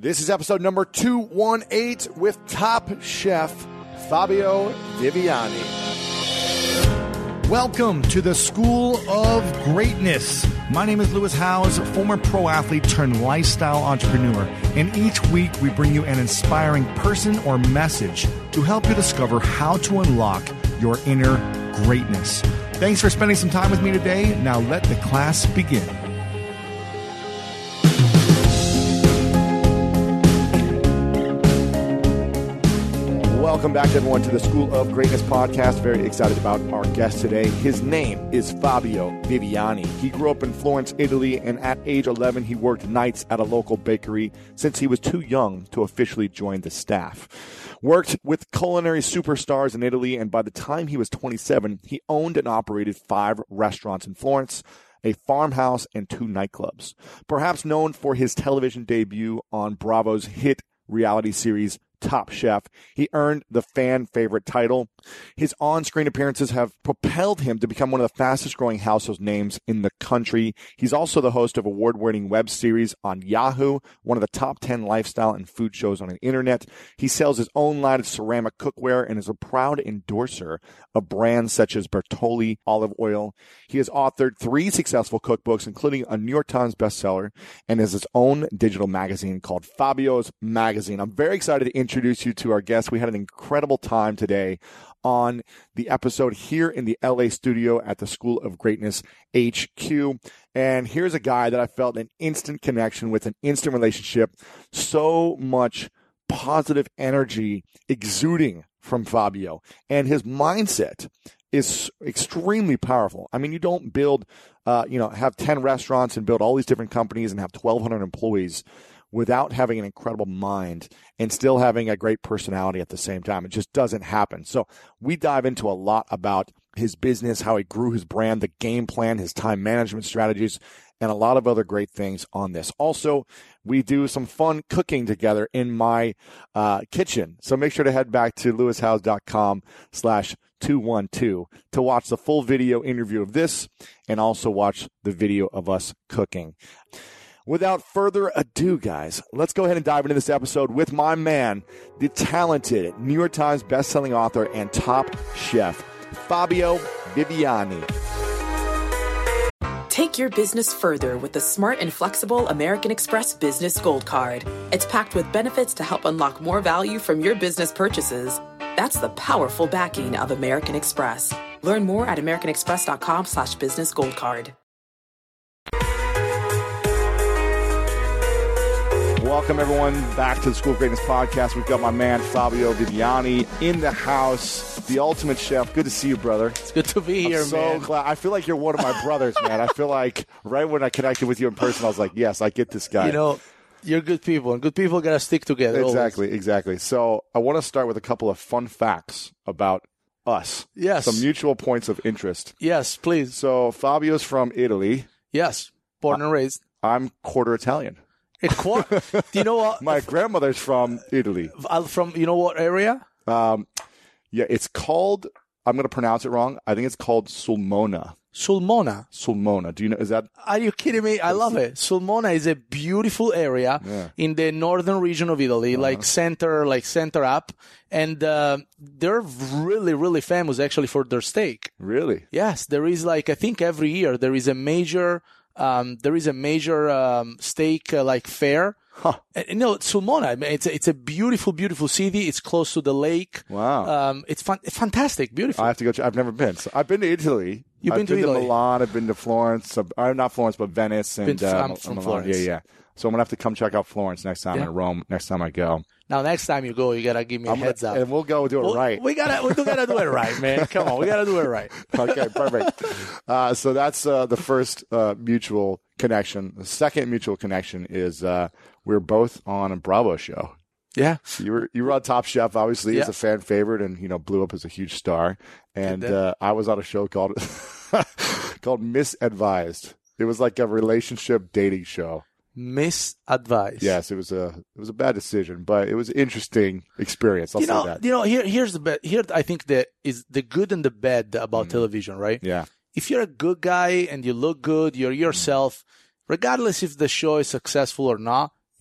This is episode number 218 with Top Chef Fabio Viviani. Welcome to the School of Greatness. My name is Lewis Howes, former pro athlete turned lifestyle entrepreneur. And each week we bring you an inspiring person or message to help you discover how to unlock your inner greatness. Thanks for spending some time with me today. Now let the class begin. Welcome back, everyone, to the School of Greatness podcast. Very excited about our guest today. His name is Fabio Viviani. He grew up in Florence, Italy, and at age 11, he worked nights at a local bakery since he was too young to officially join the staff. Worked with culinary superstars in Italy, and by the time he was 27, he owned and operated 5 restaurants in Florence, a farmhouse, and 2 nightclubs. Perhaps known for his television debut on Bravo's hit reality series Top Chef, he earned the fan favorite title. His on-screen appearances have propelled him to become one of the fastest growing household names in the country. He's also the host of award-winning web series on Yahoo, one of the top 10 lifestyle and food shows on the internet. He sells his own line of ceramic cookware and is a proud endorser of brands such as Bertolli olive oil. He has authored 3 successful cookbooks, including a New York Times bestseller, and has his own digital magazine called Fabio's Magazine. I'm very excited to introduce you to our guest. We had an incredible time today on the episode here in the LA studio at the School of Greatness HQ. And here's a guy that I felt an instant connection with, an instant relationship, so much positive energy exuding from Fabio. And his mindset is extremely powerful. I mean, you don't build, have 10 restaurants and build all these different companies and have 1,200 employees without having an incredible mind and still having a great personality at the same time. It just doesn't happen. So we dive into a lot about his business, how he grew his brand, the game plan, his time management strategies, and a lot of other great things on this. Also, we do some fun cooking together in my kitchen. So make sure to head back to lewishowes.com/212 to watch the full video interview of this and also watch the video of us cooking. Without further ado, guys, let's go ahead and dive into this episode with my man, the talented New York Times bestselling author and top chef, Fabio Viviani. Take your business further with the smart and flexible American Express Business Gold Card. It's packed with benefits to help unlock more value from your business purchases. That's the powerful backing of American Express. Learn more at americanexpress.com/businessgoldcard. Welcome, everyone, back to the School of Greatness podcast. We've got my man, Fabio Viviani, in the house, the ultimate chef. Good to see you, brother. It's good to be here, man. So glad. I feel like you're one of my brothers, man. I feel like right when I connected with you in person, I was like, yes, I get this guy. You know, you're good people, and good people got to stick together. Exactly. So I want to start with a couple of fun facts about us. Yes. Some mutual points of interest. Yes, please. So Fabio's from Italy. Yes, born and raised. I'm quarter Italian. Do you know what? My grandmother's from Italy. From, you know what area? Yeah, it's called, I'm going to pronounce it wrong. I think it's called Sulmona. Sulmona. Do you know, is that? Are you kidding me? I love it. Sulmona is a beautiful area in the northern region of Italy, like center up. And they're really, really famous actually for their steak. Really? Yes. There is I think every year there is a major steak like fair. Huh. And, Sulmona, it's a beautiful, beautiful city. It's close to the lake. Wow. It's fantastic, beautiful. I have to go. I've never been. So I've been to Italy. You've been to Italy? I've been to Milan. I've been to Florence. Not Florence, but Venice and I'm from Milan. Florence. Yeah. So I'm gonna have to come check out Florence next time and Rome next time I go. Now, next time you go, you gotta give me a heads up, and we'll go do it right. We gotta do it right, man. Come on, we gotta do it right. Okay, perfect. So that's the first mutual connection. The second mutual connection is we're both on a Bravo show. Yeah, you were on Top Chef, obviously, as a fan favorite, and blew up as a huge star. And I was on a show called Misadvised. It was like a relationship dating show. Misadvised. Yes, it was a bad decision, but it was an interesting experience. I'll say that. Here's the bad. Here, I think that is the good and the bad about television, right? Yeah. If you're a good guy and you look good, you're yourself, regardless if the show is successful or not,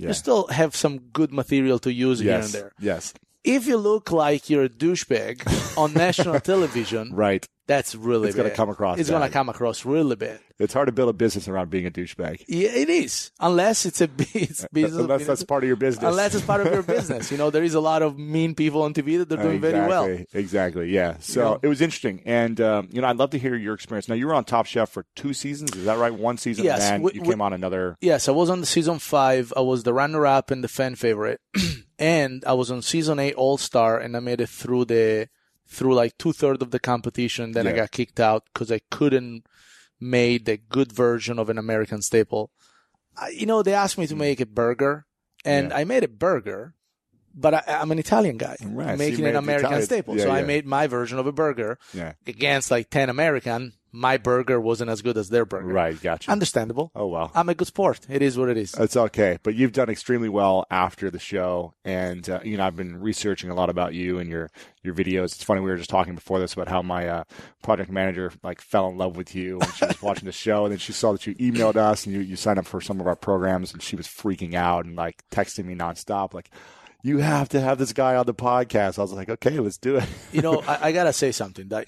you still have some good material to use here and there. Yes. If you look like you're a douchebag on national television, right, that's really it's going to come across. It's going to come across really bad. It's hard to build a business around being a douchebag. Yeah, it is. Unless it's business. Unless that's part of your business. Unless it's part of your business. There is a lot of mean people on TV that they're doing very well. Exactly. Yeah. So it was interesting. And, I'd love to hear your experience. Now, you were on Top Chef for 2 seasons. Is that right? 1 season. Yes. And then you came on another. Yes. I was on the season 5. I was the runner-up and the fan favorite. And I was on season 8 All-Star, and I made it through like 2/3 of the competition. Then I got kicked out because I couldn't make the good version of an American staple. They asked me to make a burger, and I made a burger, but I'm an Italian guy making an American staple. So I made my version of a burger against like 10 American. My burger wasn't as good as their burger. Right, gotcha. Understandable. Oh, well. I'm a good sport. It is what it is. It's okay. But you've done extremely well after the show. And, I've been researching a lot about you and your videos. It's funny, we were just talking before this about how my project manager fell in love with you when she was watching the show. And then she saw that you emailed us and you signed up for some of our programs. And she was freaking out and texting me nonstop. You have to have this guy on the podcast. I was like, okay, let's do it. I got to say something that,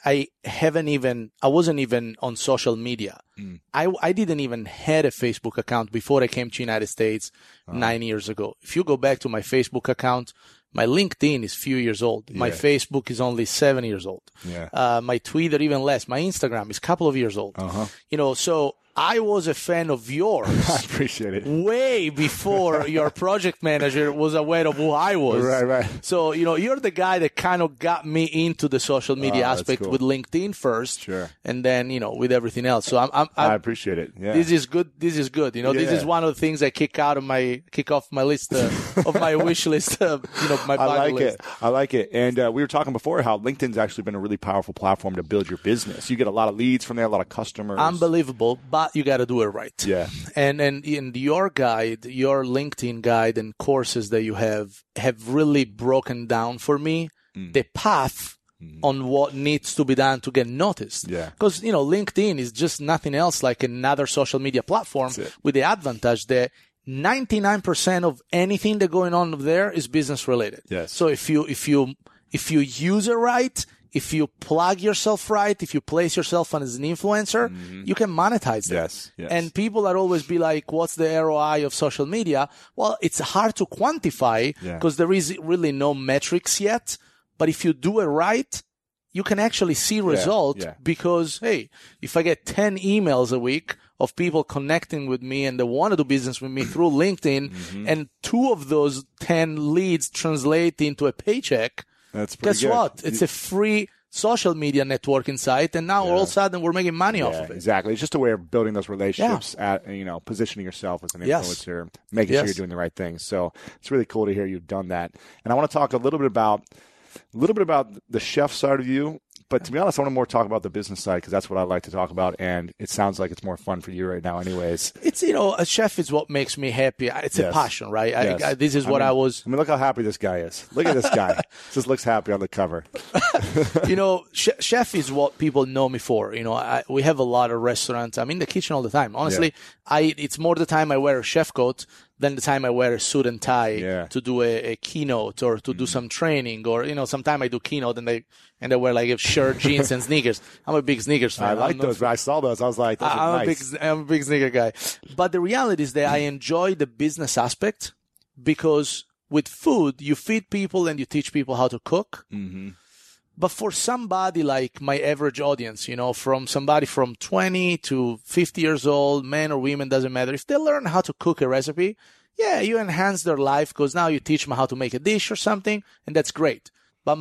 I wasn't even on social media. I didn't even had a Facebook account before I came to United States 9 years ago. If you go back to my Facebook account, my LinkedIn is few years old. Yeah. My Facebook is only 7 years old. Yeah. My Twitter, even less. My Instagram is a couple of years old. So I was a fan of yours. I appreciate it. Way before your project manager was aware of who I was. Right. So, you're the guy that kind of got me into the social media aspect with LinkedIn first. Sure. And then, with everything else. So I appreciate it. Yeah. This is good. This is one of the things I kick off my list of my wish list, my bucket list. I like it. And we were talking before how LinkedIn's actually been a really powerful platform to build your business. You get a lot of leads from there, a lot of customers. Unbelievable. But you got to do it right. Yeah. And in your guide, your LinkedIn guide and courses that you have really broken down for me the path on what needs to be done to get noticed. Yeah. Because, LinkedIn is just nothing else like another social media platform with the advantage that 99% of anything that's going on there is business related. Yes. So if you use it right, if you plug yourself right, if you place yourself as an influencer, you can monetize that. Yes. And people are always be like, what's the ROI of social media? Well, it's hard to quantify because there is really no metrics yet. But if you do it right, you can actually see results because, hey, if I get 10 emails a week of people connecting with me and they want to do business with me through LinkedIn, and 2 of those 10 leads translate into a paycheck, that's pretty good. Guess what? It's a free social media networking site, and now all of a sudden we're making money off of it. Exactly. It's just a way of building those relationships positioning yourself as an influencer, making sure you're doing the right things. So it's really cool to hear you've done that. And I want to talk a little bit about the chef side of you. But to be honest, I want to more talk about the business side because that's what I like to talk about, and it sounds like it's more fun for you right now anyways. It's, a chef is what makes me happy. It's a passion, right? This is what I was. I mean, look how happy this guy is. Look at this guy. Just looks happy on the cover. Chef is what people know me for. We have a lot of restaurants. I'm in the kitchen all the time. Honestly, it's more the time I wear a chef coat than the time I wear a suit and tie to do a keynote or to do some training, or sometime I do keynote and I wear like a shirt, jeans, and sneakers. I'm a big sneakers fan. I like those. I saw those. I was like, those are nice. I'm a big sneaker guy. But the reality is that I enjoy the business aspect because with food you feed people and you teach people how to cook. But for somebody like my average audience, from somebody from 20 to 50 years old, men or women, doesn't matter. If they learn how to cook a recipe, you enhance their life because now you teach them how to make a dish or something, and that's great. But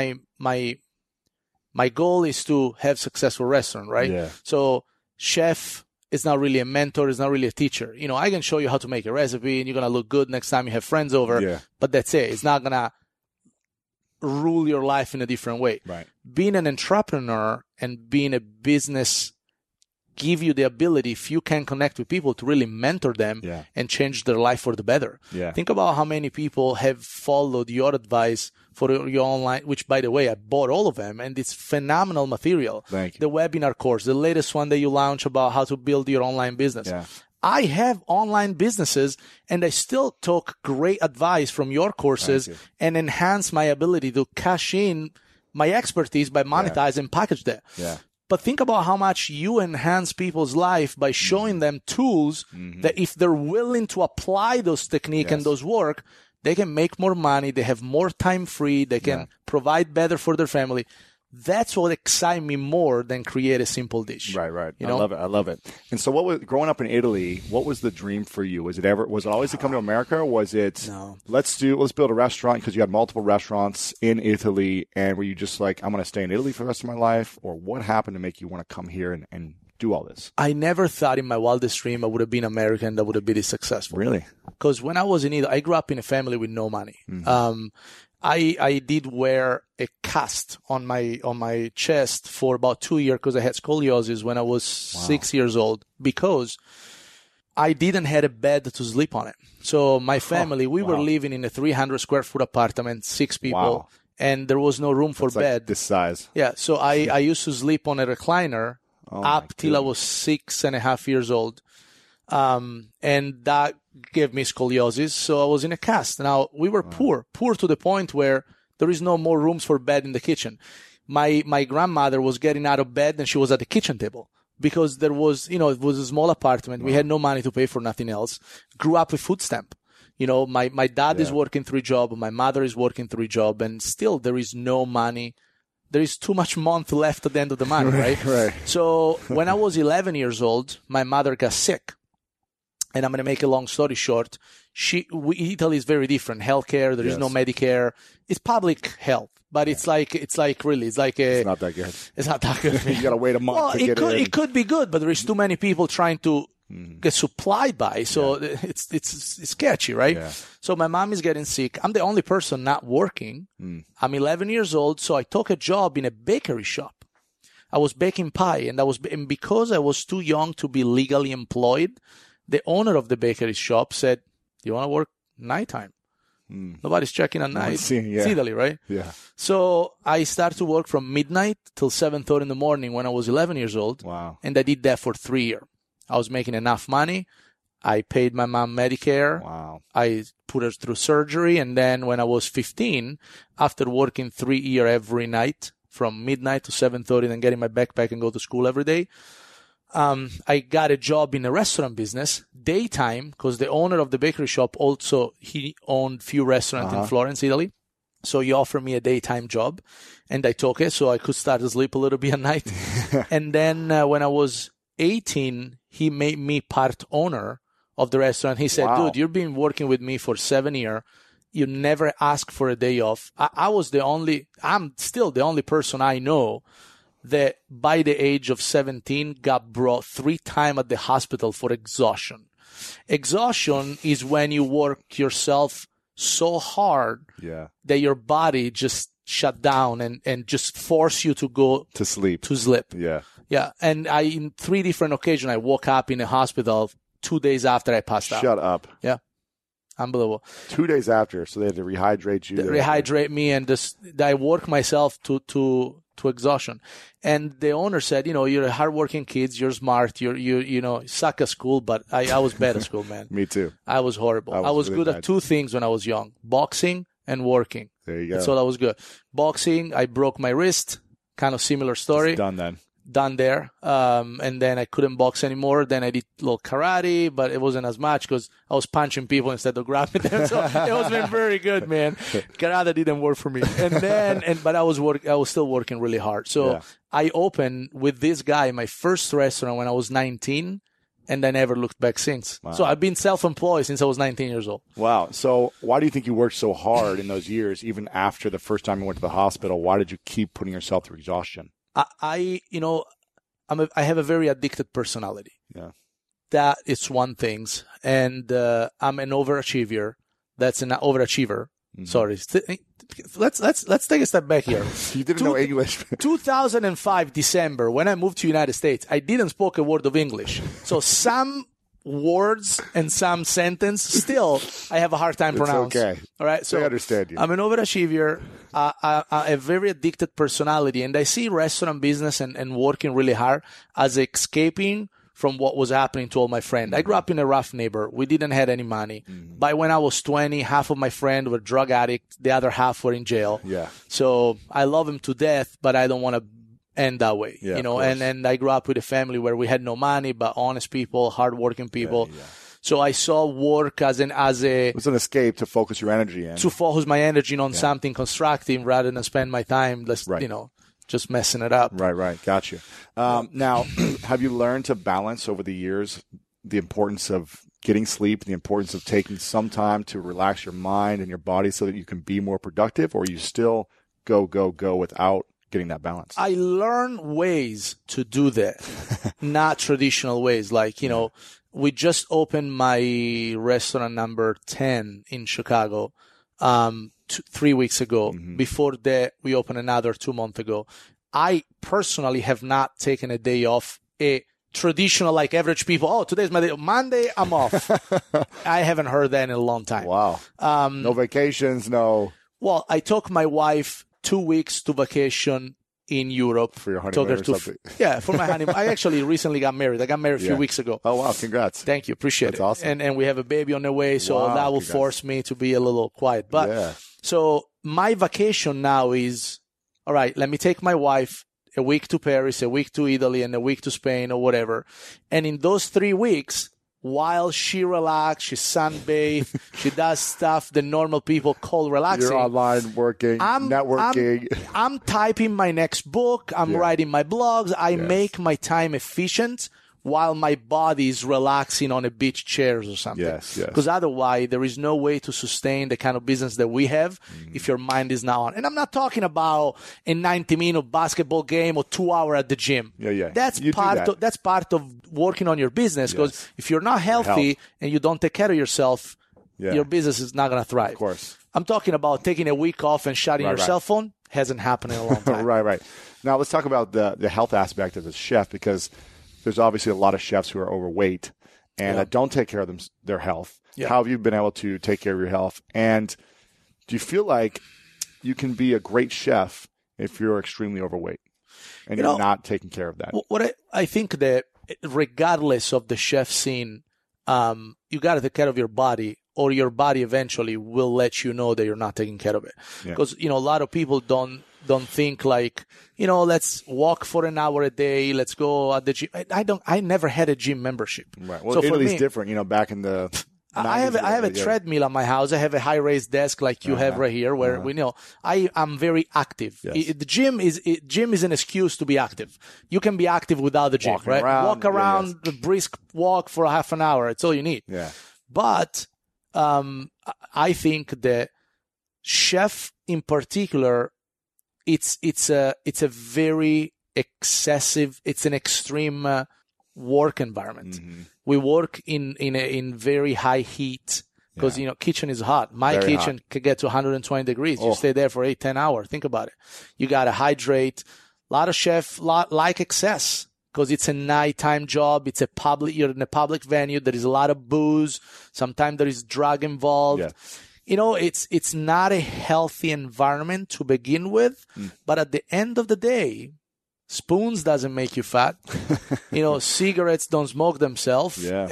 my goal is to have successful restaurant, right? Yeah. So chef is not really a mentor, is not really a teacher. I can show you how to make a recipe and you're going to look good next time you have friends over, but that's it. It's not going to rule your life in a different way. Right. Being an entrepreneur and being a business give you the ability, if you can connect with people, to really mentor them and change their life for the better. Yeah. Think about how many people have followed your advice for your online, which, by the way, I bought all of them, and it's phenomenal material. Thank you. The webinar course, the latest one that you launched about how to build your online business. Yeah. I have online businesses, and I still took great advice from your courses and enhance my ability to cash in my expertise by monetizing and package that. Yeah. But think about how much you enhance people's life by showing them tools that if they're willing to apply those techniques and those work, they can make more money. They have more time free. They can provide better for their family. That's what excites me more than create a simple dish. Right. You know? I love it. And so, what was growing up in Italy? What was the dream for you? Was it always to come to America? Or was it let's build a restaurant, because you had multiple restaurants in Italy, and were you just like, I'm going to stay in Italy for the rest of my life? Or what happened to make you want to come here and do all this? I never thought in my wildest dream I would have been American that would have been this successful. Really? Because when I was in Italy, I grew up in a family with no money. I did wear a cast on my chest for about 2 years because I had scoliosis when I was 6 years old, because I didn't have a bed to sleep on it. So my family, we were living in a 300 square foot apartment, 6 people, and there was no room for bed. Like this size. Yeah. So I used to sleep on a recliner till I was 6.5 years old. And that gave me scoliosis, so I was in a cast. Now, we were poor to the point where there is no more rooms for bed in the kitchen. My grandmother was getting out of bed and she was at the kitchen table because there was, it was a small apartment. We had no money to pay for nothing else. Grew up with food stamp. My dad is working 3 jobs, my mother is working 3 jobs, and still there is no money. There is too much month left at the end of the month, right? So when I was 11 years old, my mother got sick. And I'm going to make a long story short. Italy is very different. Healthcare, there is no Medicare. It's public health, but it's not that good. It's not that good. You got to wait a month to get in. It could be good, but there is too many people trying to get supplied by. So it's sketchy, right? Yeah. So my mom is getting sick. I'm the only person not working. I'm 11 years old, so I took a job in a bakery shop. I was baking pie, and because I was too young to be legally employed, the owner of the bakery shop said, "Do you want to work nighttime?" Nobody's checking at night. It's Italy, right? Yeah. So I started to work from midnight till 7:30 in the morning when I was 11 years old. Wow. And I did that for 3 years. I was making enough money. I paid my mom Medicare. Wow. I put her through surgery. And then when I was 15, after working 3 years every night from midnight to 7:30 and getting my backpack and go to school every day, I got a job in a restaurant business, daytime, because the owner of the bakery shop also, he owned few restaurants in Florence, Italy. So he offered me a daytime job, and I took it so I could start to sleep a little bit at night. And then when I was 18, he made me part owner of the restaurant. He said, "Dude, you've been working with me for 7 years. You never asked for a day off." I'm still the only person I know that by the age of 17 got brought 3 times at the hospital for exhaustion. Exhaustion is when you work yourself so hard that your body just shut down and just force you to go to sleep. Yeah. Yeah. And in 3 different occasions, I woke up in a hospital 2 days after I passed out. Shut up. Yeah. Unbelievable. 2 days after. So they had to rehydrate you. Rehydrate me, and I work myself to exhaustion. And the owner said, you're a hardworking kid, you're smart, you suck at school, but I was bad at school, man. Me too. I was horrible. I was really good at 2 things when I was young: boxing and working. There you go. That's all I was good. Boxing, I broke my wrist, kind of similar story. It's done then. Done there. And then I couldn't box anymore. Then I did a little karate, but it wasn't as much because I was punching people instead of grabbing them. So it wasn't very good, man. Karate didn't work for me. But I was still working really hard. So I opened with this guy my first restaurant when I was 19, and I never looked back since. Wow. So I've been self-employed since I was 19 years old. Wow. So why do you think you worked so hard in those years, even after the first time you went to the hospital? Why did you keep putting yourself through exhaustion? I have a very addicted personality. Yeah. That is one thing. And I'm an overachiever. That's an overachiever. Mm-hmm. Sorry. Let's take a step back here. You didn't know English. 2005 December, when I moved to the United States, I didn't speak a word of English. So some words and some sentence, still, I have a hard time pronouncing. Okay. All right. So I understand you. I'm an overachiever, a very addicted personality, and I see restaurant business and working really hard as escaping from what was happening to all my friends. I grew up in a rough neighborhood. We didn't have any money. By when I was 20, half of my friends were drug addicts. The other half were in jail. Yeah. So I love them to death, but I don't want to end that way. Yeah, and I grew up with a family where we had no money, but honest people, hardworking people. Yeah. So I saw work as It was an escape to focus your energy in. to focus my energy on something constructive rather than spend my time, just messing it up. Right. Got you. Now, have you learned to balance over the years the importance of getting sleep, the importance of taking some time to relax your mind and your body so that you can be more productive, or you still go without getting that balance? I learned ways to do that, not traditional ways. Like, we just opened my restaurant number 10 in Chicago 3 weeks ago. Before that, we opened another 2 months ago. I personally have not taken a day off, a traditional, like average people. Oh, today's my day. Monday, I'm off. I haven't heard that in a long time. Wow. No vacations, no. Well, I took my wife 2 weeks to vacation in Europe. For your honeymoon or something? Yeah, for my honeymoon. I actually recently got married. I got married a few weeks ago. Oh, wow. Congrats. Thank you. Appreciate That's it. Awesome. And we have a baby on the way, so Wow, that will congrats. force me to be a little quiet. But so my vacation now is, all right, let me take my wife a week to Paris, a week to Italy, and a week to Spain or whatever. And in those 3 weeks, while she relaxes, she sunbathes, she does stuff the normal people call relaxing. You're online working, networking. I'm typing my next book. I'm writing my blogs. I make my time efficient while my body is relaxing on a beach chairs or something. Yes. Because otherwise, there is no way to sustain the kind of business that we have if your mind is not on. And I'm not talking about a 90-minute basketball game or 2 hours at the gym. Yeah. That's part of working on your business. Because if you're not healthy and you don't take care of yourself, your business is not going to thrive. Of course. I'm talking about taking a week off and shutting your cell phone. Hasn't happened in a long time. Right. Now, let's talk about the health aspect of a chef, because there's obviously a lot of chefs who are overweight and that don't take care of their health. Yeah. How have you been able to take care of your health? And do you feel like you can be a great chef if you're extremely overweight and you're not taking care of that? What I think that regardless of the chef scene, you got to take care of your body, or your body eventually will let you know that you're not taking care of it. Because, a lot of people don't think like, let's walk for an hour a day. Let's go at the gym. I never had a gym membership. Right. Well, so Italy's different, back in the 90s. I have a treadmill at my house. I have a high raised desk like you have right here where I'm very active. Yes. The gym is an excuse to be active. You can be active without the gym, right? Walk around, a brisk walk for half an hour. It's all you need. Yeah. But, I think that chef in particular, it's a very excessive, it's an extreme work environment. We work in very high heat because kitchen is hot. My Very kitchen hot. can get to 120 degrees. You stay there for 8-10 hours. Think about it. You got to hydrate. A lot of chefs like excess because it's a nighttime job. You're in a public venue. There is a lot of booze. Sometimes there is drug involved. Yeah. It's not a healthy environment to begin with, but at the end of the day, spoons doesn't make you fat. Cigarettes don't smoke themselves. Yeah.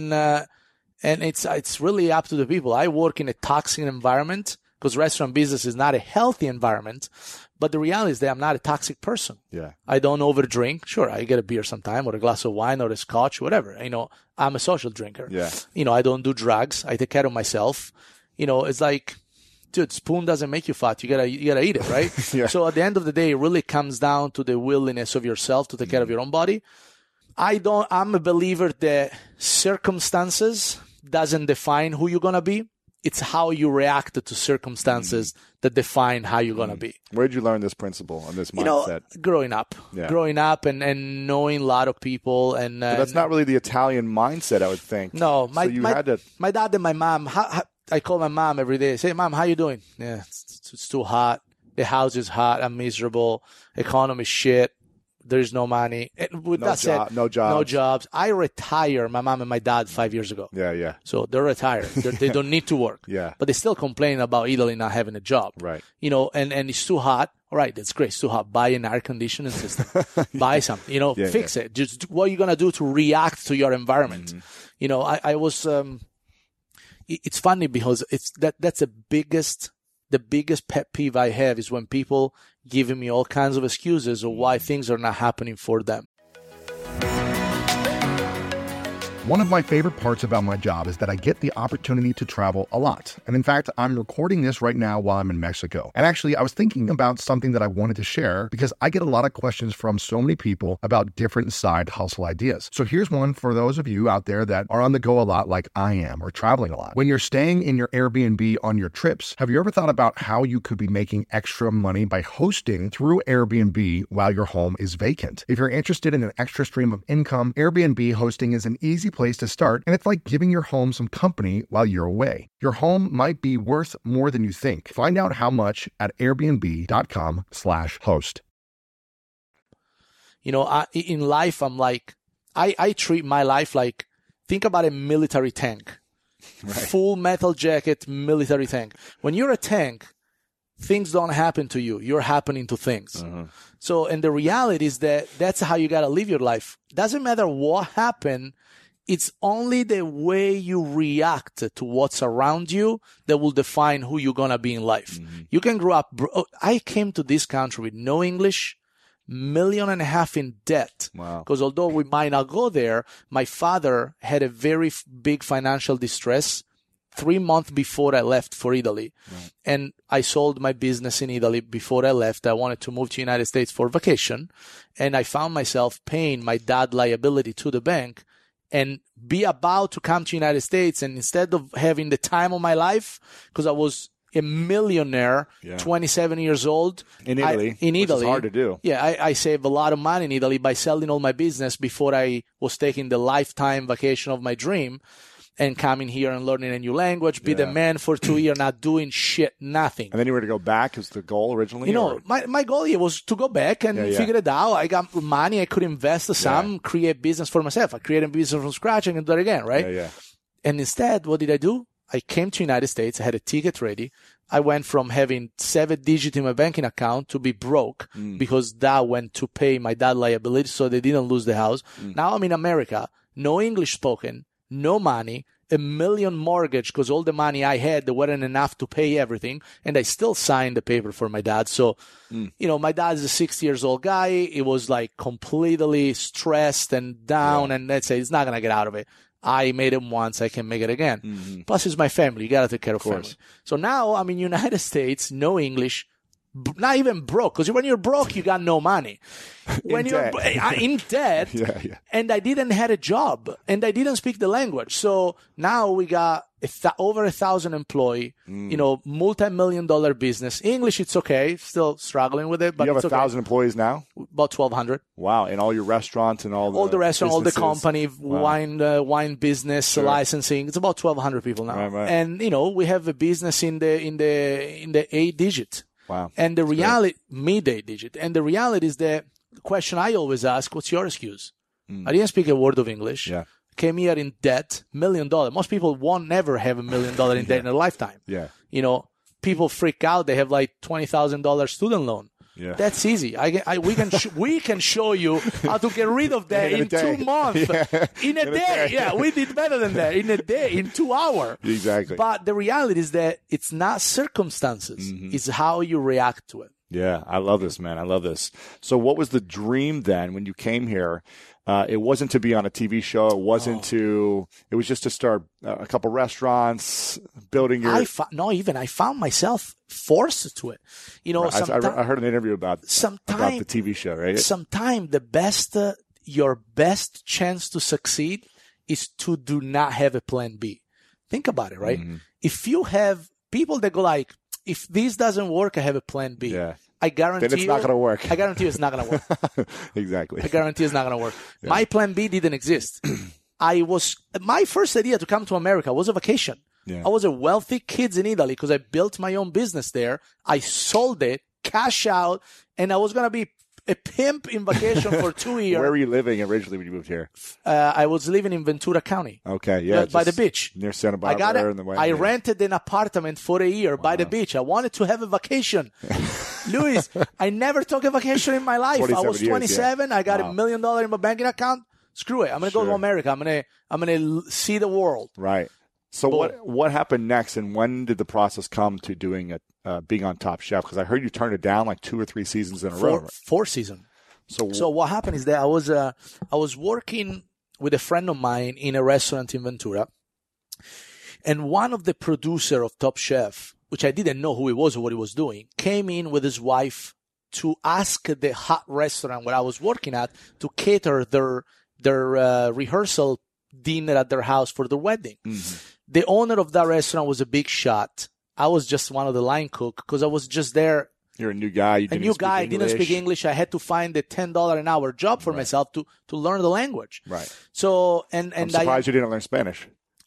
And it's really up to the people. I work in a toxic environment because restaurant business is not a healthy environment. But the reality is that I'm not a toxic person. Yeah. I don't overdrink. Sure, I get a beer sometime or a glass of wine or a scotch, whatever. I'm a social drinker. Yeah. I don't do drugs. I take care of myself. It's like, dude, spoon doesn't make you fat. You gotta eat it, right? Yeah. So at the end of the day, it really comes down to the willingness of yourself to take care of your own body. I'm a believer that circumstances doesn't define who you're gonna be. It's how you react to circumstances that define how you're gonna be. Where did you learn this principle and this mindset? Growing up and knowing a lot of people. And but that's not really the Italian mindset, I would think. No, my dad and my mom. I call my mom every day. Say, Mom, how you doing? Yeah, it's too hot. The house is hot. I'm miserable. Economy shit. There's no money. And with that said, no jobs. I retired my mom and my dad 5 years ago. Yeah. So they're retired. They don't need to work. Yeah. But they still complain about Italy not having a job. Right. And it's too hot. All right, that's great. So buy an air conditioning system, buy something, fix it. Just what you're going to do to react to your environment. I was, it's funny because that's the biggest pet peeve I have is when people giving me all kinds of excuses of why things are not happening for them. One of my favorite parts about my job is that I get the opportunity to travel a lot. And in fact, I'm recording this right now while I'm in Mexico. And actually, I was thinking about something that I wanted to share because I get a lot of questions from so many people about different side hustle ideas. So here's one for those of you out there that are on the go a lot like I am or traveling a lot. When you're staying in your Airbnb on your trips, have you ever thought about how you could be making extra money by hosting through Airbnb while your home is vacant? If you're interested in an extra stream of income, Airbnb hosting is an easy place to start, and it's like giving your home some company while you're away. Your home might be worth more than you think. Find out how much at airbnb.com/host. In life, I'm like, I treat my life like, think about a military tank. Right. Full metal jacket, military tank. When you're a tank, things don't happen to you. You're happening to things. Uh-huh. So, and the reality is that that's how you got to live your life. Doesn't matter what happened. It's only the way you react to what's around you that will define who you're going to be in life. Mm-hmm. You can grow up. I came to this country with no English, $1.5 million in debt. Wow. Because although we might not go there, my father had a very big financial distress 3 months before I left for Italy. Right. And I sold my business in Italy before I left. I wanted to move to the United States for vacation. And I found myself paying my dad's liability to the bank and be about to come to the United States. And instead of having the time of my life, because I was a millionaire, 27 years old. In Italy. Which is hard to do. Yeah, I saved a lot of money in Italy by selling all my business before I was taking the lifetime vacation of my dream and coming here and learning a new language, be the man for 2 years, not doing shit, nothing. And then you were to go back as the goal originally? My goal here was to go back and figure it out. I got money. I could invest some, create business for myself. I created a business from scratch and do it again, right? Yeah. And instead, what did I do? I came to the United States. I had a ticket ready. I went from having 7 digits in my banking account to be broke because that went to pay my dad liability so they didn't lose the house. Now I'm in America, no English spoken, no money, $1 million mortgage because all the money I had, there wasn't enough to pay everything. And I still signed the paper for my dad. So, my dad is a 60 years old guy. He was like completely stressed and down. And let's say he's not going to get out of it. I made it once. I can make it again. Mm-hmm. Plus, it's my family. You got to take care of family. So now I'm in United States, no English, not even broke. Because when you're broke, you got no money. When you're in debt, and I didn't have a job, and I didn't speak the language. So now we got over 1,000 employee, multi-million-dollar business. English, it's okay. Still struggling with it, but you have 1,000 employees now? About 1,200. Wow, and all your restaurants and all the restaurants, businesses. all the company, wine business, licensing. It's about 1,200 people now, right. And we have a business in the 8 digit. Wow, and the reality, mid-8 digit, and the reality is that the question I always ask: what's your excuse? I didn't speak a word of English. Yeah. Came here in debt, $1 million. Most people won't never have $1 million in debt in a lifetime. Yeah. People freak out. They have like $20,000 student loan. Yeah. That's easy. We can show you how to get rid of that in 2 months. Yeah. In a day. Yeah, we did better than that. In a day, in 2 hours. Exactly. But the reality is that it's not circumstances. It's how you react to it. Yeah, I love this, man. I love this. So what was the dream then when you came here? It wasn't to be on a TV show. It wasn't it was just to start a couple restaurants, building your... I found myself forced to it. I heard an interview about the TV show, right? Sometimes your best chance to succeed is to do not have a plan B. Think about it, right? Mm-hmm. If you have people that go like, if this doesn't work, I have a plan B. Yeah. I guarantee then it's not going to work. I guarantee it's not going to work. Exactly. I guarantee it's not going to work. Yeah. My plan B didn't exist. My first idea to come to America was a vacation. Yeah. I was a wealthy kid in Italy because I built my own business there. I sold it, cash out, and I was going to be a pimp in vacation for 2 years. Where were you living originally when you moved here? I was living in Ventura County. Okay, yeah. By the beach. Near Santa Barbara. I rented an apartment for a year by the beach. I wanted to have a vacation. Luis, I never took a vacation in my life. I was 27. I got $1 million in my banking account. Screw it. I'm going to go to America. I'm going to see the world. Right. So what happened next, and when did the process come to doing being on Top Chef? Because I heard you turned it down like 2 or 3 seasons in a row. Right? 4 seasons. So what happened is that I was working with a friend of mine in a restaurant in Ventura, and one of the producer of Top Chef, which I didn't know who he was or what he was doing, came in with his wife to ask the hot restaurant where I was working at to cater their rehearsal dinner at their house for their wedding. Mm-hmm. The owner of that restaurant was a big shot. I was just one of the line cook because I was just there. You're a new guy. I didn't speak English. I had to find a $10 an hour job for myself to learn the language. Right. So I'm surprised you didn't learn Spanish.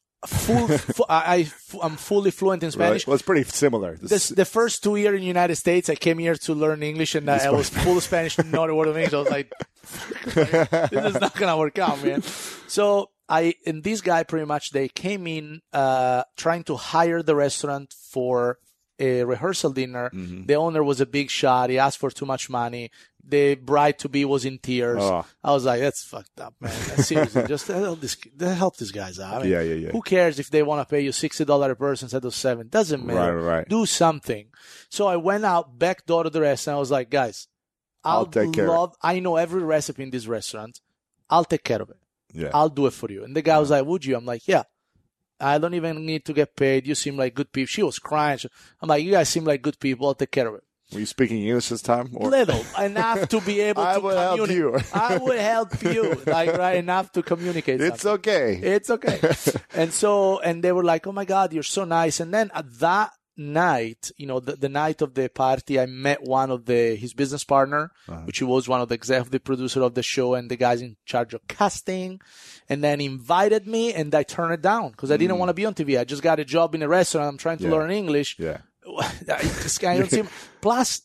I'm fully fluent in Spanish. Really? Well, it's pretty similar. The first 2 years in the United States, I came here to learn English, and I was full Spanish, not a word of English. I was like, this is not going to work out, man. So and this guy pretty much, they came in trying to hire the restaurant for a rehearsal dinner. Mm-hmm. The owner was a big shot. He asked for too much money. The bride-to-be was in tears. Oh. I was like, that's fucked up, man. Seriously, just help these guys out. I mean, yeah. Who cares if they want to pay you $60 a person instead of $7? Doesn't matter. Right. Do something. So I went out back door to the restaurant. I was like, guys, I'll take care of it. I know every recipe in this restaurant. I'll take care of it. Yeah. I'll do it for you. And the guy was like, would you? I'm like, yeah. I don't even need to get paid. You seem like good people. She was crying. I'm like, you guys seem like good people. I'll take care of it. Were you speaking English this time? Or? Little, enough to be able to communicate. I will help you. Enough to communicate. It's something. Okay. It's okay. And they were like, oh my God, you're so nice. And then at that night, the night of the party, I met one of his business partner, which was one of the executive producer of the show and the guys in charge of casting, and then invited me, and I turned it down because I didn't want to be on TV. I just got a job in a restaurant. I'm trying to learn English. Yeah. This guy don't seem. Plus,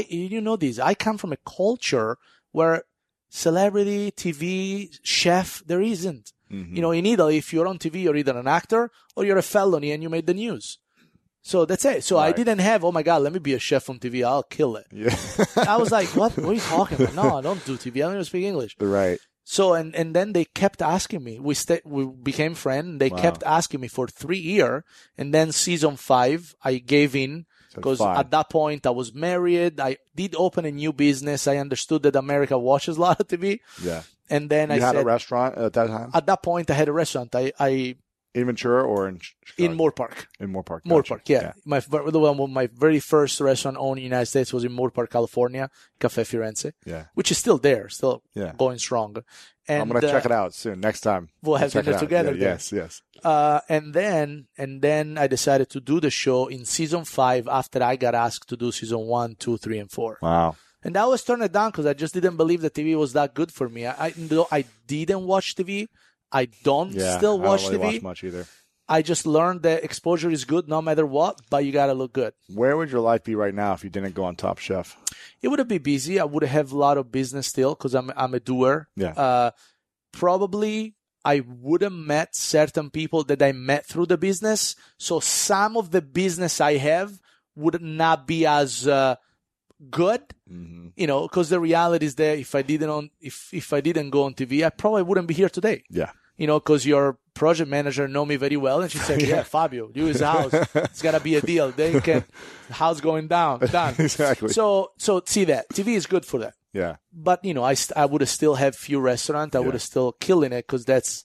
I come from a culture where celebrity, TV, chef, there isn't. Mm-hmm. In Italy, if you're on TV, you're either an actor or you're a felony and you made the news. So that's it. So I didn't have, oh my God, let me be a chef on TV. I'll kill it. Yeah. I was like, what are you talking about? No, I don't do TV. I don't even speak English. Right. So, and then they kept asking me. We became friends. They kept asking me for 3 years. And then season 5, I gave in because at that point I was married. I did open a new business. I understood that America watches a lot of TV. Yeah. And then you had a restaurant at that time? At that point, I had a restaurant. In Ventura or in Chicago? In Moorpark. In Moorpark. Moorpark, yeah. My very first restaurant owned in the United States was in Moorpark, California, Cafe Firenze. Yeah. Which is still there, going strong. And I'm going to check it out soon. Next time. We'll have dinner together. Yeah, yes. And then I decided to do the show in season 5 after I got asked to do season 1, 2, 3, and 4. Wow. And I was turned it down because I just didn't believe that TV was that good for me. I didn't watch TV. I don't still watch TV. I don't really watch much either. I just learned that exposure is good no matter what, but you got to look good. Where would your life be right now if you didn't go on Top Chef? It would be busy. I would have a lot of business still because I'm a doer. Yeah. Probably I would have met certain people that I met through the business. So some of the business I have would not be as good, because the reality is that if I didn't go on TV, I probably wouldn't be here today. Yeah. Because your project manager know me very well, and she said, "Yeah, Fabio, you his house. It's gotta be a deal. Then you can house going down, done." Exactly. So see that TV is good for that. Yeah. But I would have still have few restaurants. I would have still killing it because that's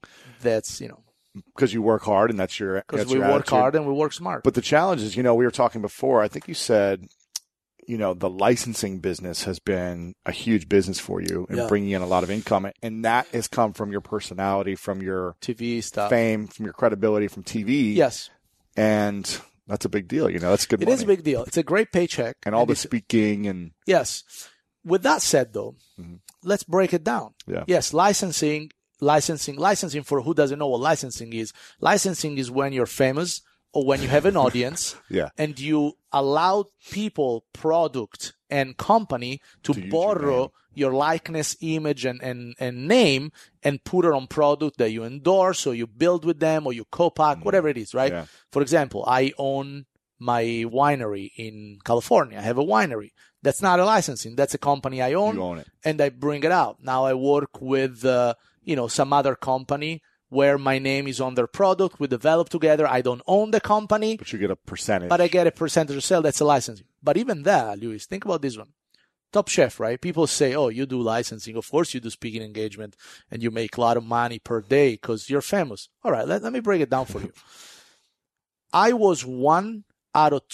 because you work hard and that's your because we work hard and we work smart. But the challenge is, we were talking before. I think you said, the licensing business has been a huge business for you and bringing in a lot of income. And that has come from your personality, from your TV stuff, fame, from your credibility from TV. Yes. And that's a big deal. That's good money. It is a big deal. It's a great paycheck. And all the speaking and... Yes. With that said, though, let's break it down. Yeah. Yes, licensing for who doesn't know what licensing is. Licensing is when you're famous or when you have an audience and you allow people, product, and company to borrow your likeness, image, and name and put it on product that you endorse or you build with them or you co-pack, whatever it is, right? Yeah. For example, I own my winery in California. I have a winery. That's not a licensing. That's a company I own. You own it. And I bring it out. Now I work with, some other company where my name is on their product. We develop together. I don't own the company. But you get a percentage. But I get a percentage of sale. That's a licensing. But even that, Luis, think about this one. Top Chef, right? People say, oh, you do licensing. Of course you do speaking engagement and you make a lot of money per day because you're famous. All right, let me break it down for you. I was one out of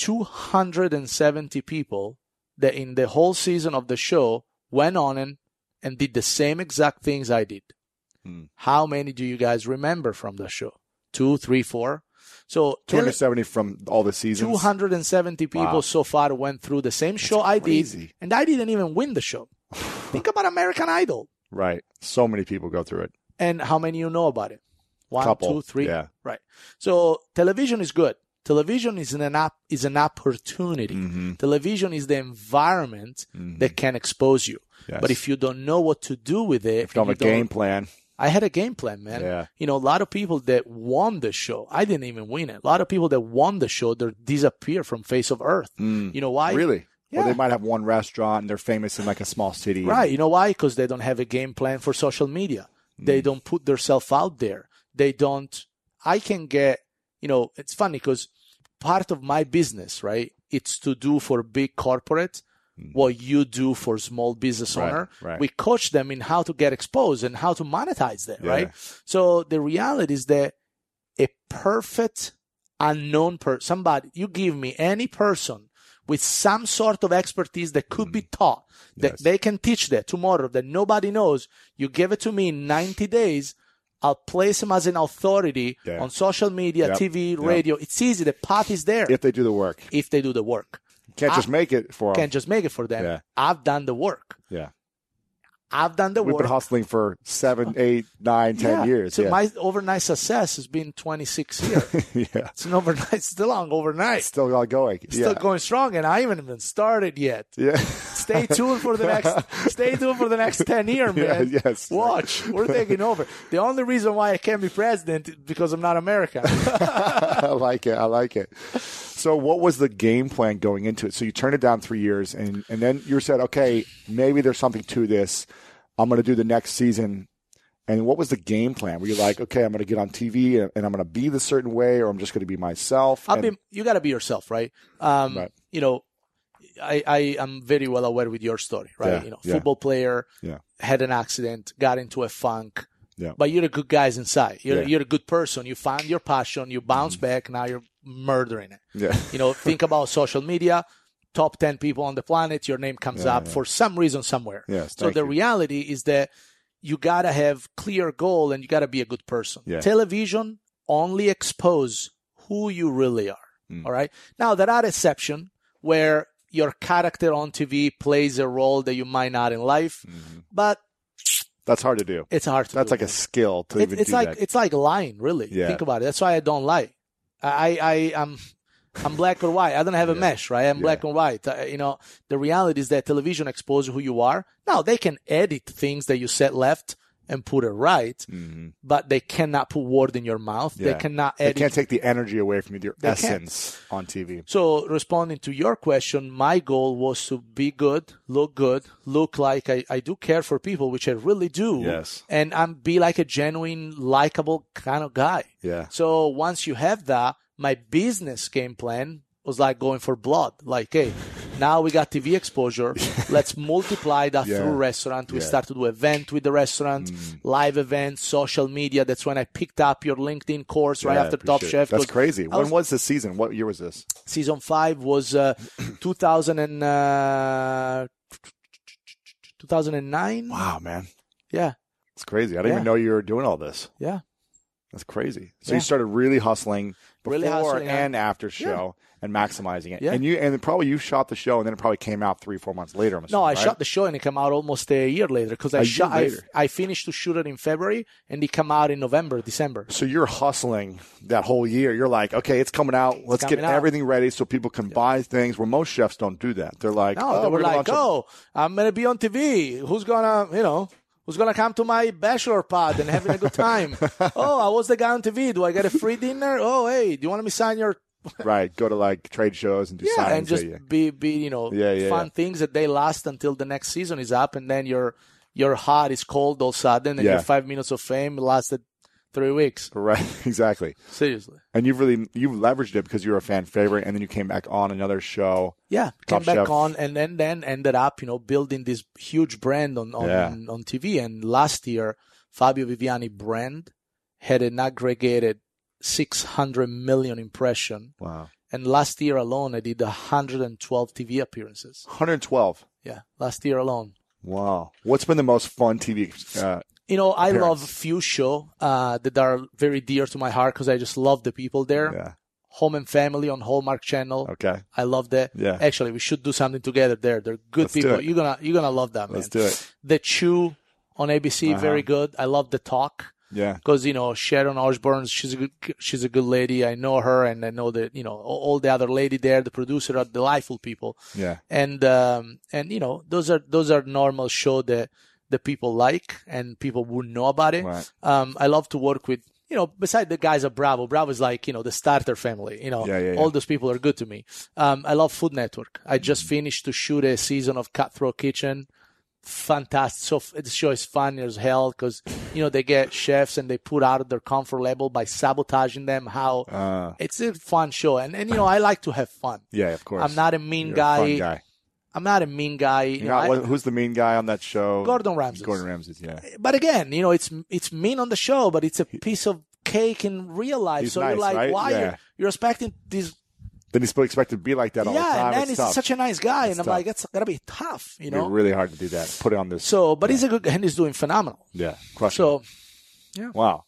270 people that in the whole season of the show went on and did the same exact things I did. How many do you guys remember from the show? 2, 3, 4? So 270 from all the seasons? 270 people so far went through the same show I did, and I didn't even win the show. Think about American Idol. Right. So many people go through it. And how many you know about it? 1, Couple. 2, 3? Yeah. Right. So television is good. Television is an opportunity. Mm-hmm. Television is the environment that can expose you. Yes. But if you don't know what to do with it, if you don't have a game plan. I had a game plan, man. Yeah. A lot of people that won the show, I didn't even win it. A lot of people that won the show, they disappear from face of earth. You know why? Really? Yeah. Or they might have one restaurant and they're famous in like a small city. Right. You know why? Because they don't have a game plan for social media. They don't put themselves out there. I can get, it's funny because part of my business, right, it's to do for big corporate what you do for small business owner. Right. We coach them in how to get exposed and how to monetize that, right? So the reality is that a perfect unknown somebody, you give me any person with some sort of expertise that could be taught, that they can teach that tomorrow, that nobody knows, you give it to me in 90 days, I'll place him as an authority on social media, TV, radio. It's easy. The path is there. If they do the work. If they do the work. Can't just make it for them. Can't just make it for them. Yeah. I've done the work. Yeah. I've done the We've work. been hustling for 7, 8, 9, 10 years. So my overnight success has been 26 years. It's an overnight, still on overnight. Still going. Still going strong, and I haven't even started yet. Yeah. Stay tuned for the next 10 years, man. Yes. Watch. We're taking over. The only reason why I can't be president is because I'm not American. I like it. So what was the game plan going into it? So you turned it down 3 years, and then you said, okay, maybe there's something to this. I'm going to do the next season. And what was the game plan? Were you like, okay, I'm going to get on TV and I'm going to be the certain way, or I'm just going to be myself? You got to be yourself, right? I am very well aware with your story, right? Football player, had an accident, got into a funk, but you're a good guy inside. You're a good person. You find your passion, you bounce back, now you're murdering it. Yeah. Think about social media. Top 10 people on the planet, your name comes up for some reason somewhere. Yes, so the reality is that you got to have clear goal and you got to be a good person. Yeah. Television only expose who you really are. All right. Now, there are exceptions where your character on TV plays a role that you might not in life, but that's hard to do. It's hard to do. That's like a skill to even do that. It's like lying, really. Yeah. Think about it. That's why I don't lie. I'm black or white. I don't have a mesh, right? I'm black and white. The reality is that television exposes who you are. Now, they can edit things that you said left and put it right, but they cannot put word in your mouth. Yeah. They cannot edit. They can't take the energy away from you, your essence on TV. So, responding to your question, my goal was to be good, look like I do care for people, which I really do. Yes. And be like a genuine, likable kind of guy. Yeah. So, once you have that, my business game plan was like going for blood. Like, hey, now we got TV exposure. Let's multiply that through restaurant. We start to do event with the restaurant, live events, social media. That's when I picked up your LinkedIn course right after Top Chef. That's crazy. When was this season? What year was this? Season 5 was 2009. Wow, man. Yeah. It's crazy. I didn't even know you were doing all this. Yeah. That's crazy. So you started really hustling before hustling, and after show and maximizing it. Yeah. And probably you shot the show and then it probably came out 3-4 months later. I'm assuming, No, I right? shot the show and it came out almost a year later because I finished to shoot it in February and it came out in November, December. So you're hustling that whole year. You're like, okay, it's coming out. Let's get everything ready so people can buy things. Where most chefs don't do that. They're like, they were like, I'm going to be on TV. Who's going to come to my bachelor pad and having a good time? Oh, I was the guy on TV. Do I get a free dinner? Oh, hey, do you want me to sign your Right. Go to like trade shows and do signings. And just be fun things that they last until the next season is up, and then your heart is cold all of a sudden, and your 5 minutes of fame lasted 3 weeks. Right. Exactly. Seriously. And you've leveraged it because you were a fan favorite, and then you came back on another show. Yeah, came back on, and then ended up, building this huge brand on TV. And last year, Fabio Viviani brand had an aggregated 600 million impression. Wow. And last year alone, I did 112 TV appearances. 112? Yeah, last year alone. Wow. What's been the most fun TV I love a few shows that are very dear to my heart because I just love the people there. Yeah. Home and Family on Hallmark Channel. Okay. I love that. Yeah. Actually, we should do something together there. They're good people. You're gonna love that, man. Let's do it. The Chew on ABC, very good. I love The Talk. Yeah. Because, Sharon Osbourne, she's a good lady. I know her, and I know that, all the other lady there, the producer are delightful people. Yeah. And those are normal shows that the people like and people would know about it. Right. I love to work with, besides the guys at Bravo. Bravo is like, the starter family. All those people are good to me. I love Food Network. I just finished to shoot a season of Cutthroat Kitchen. Fantastic. So the show is fun as hell because, they get chefs and they put out their comfort level by sabotaging them. It's a fun show. And I like to have fun. Yeah, of course. I'm not a mean You're guy. A fun guy. I'm not a mean guy. Who's the mean guy on that show? Gordon Ramsay. Gordon Ramsay, yeah. But again, it's mean on the show, but it's a piece of cake in real life. He's so nice, you're like, right? why you're expecting these? Then he's expected to be like that all the time. Yeah, and then he's he's such a nice guy, and I'm like, that's gotta be tough, It's really hard to do that. Put it on this. So, but he's a good, and he's doing phenomenal. Yeah, crushing. So, yeah. Wow.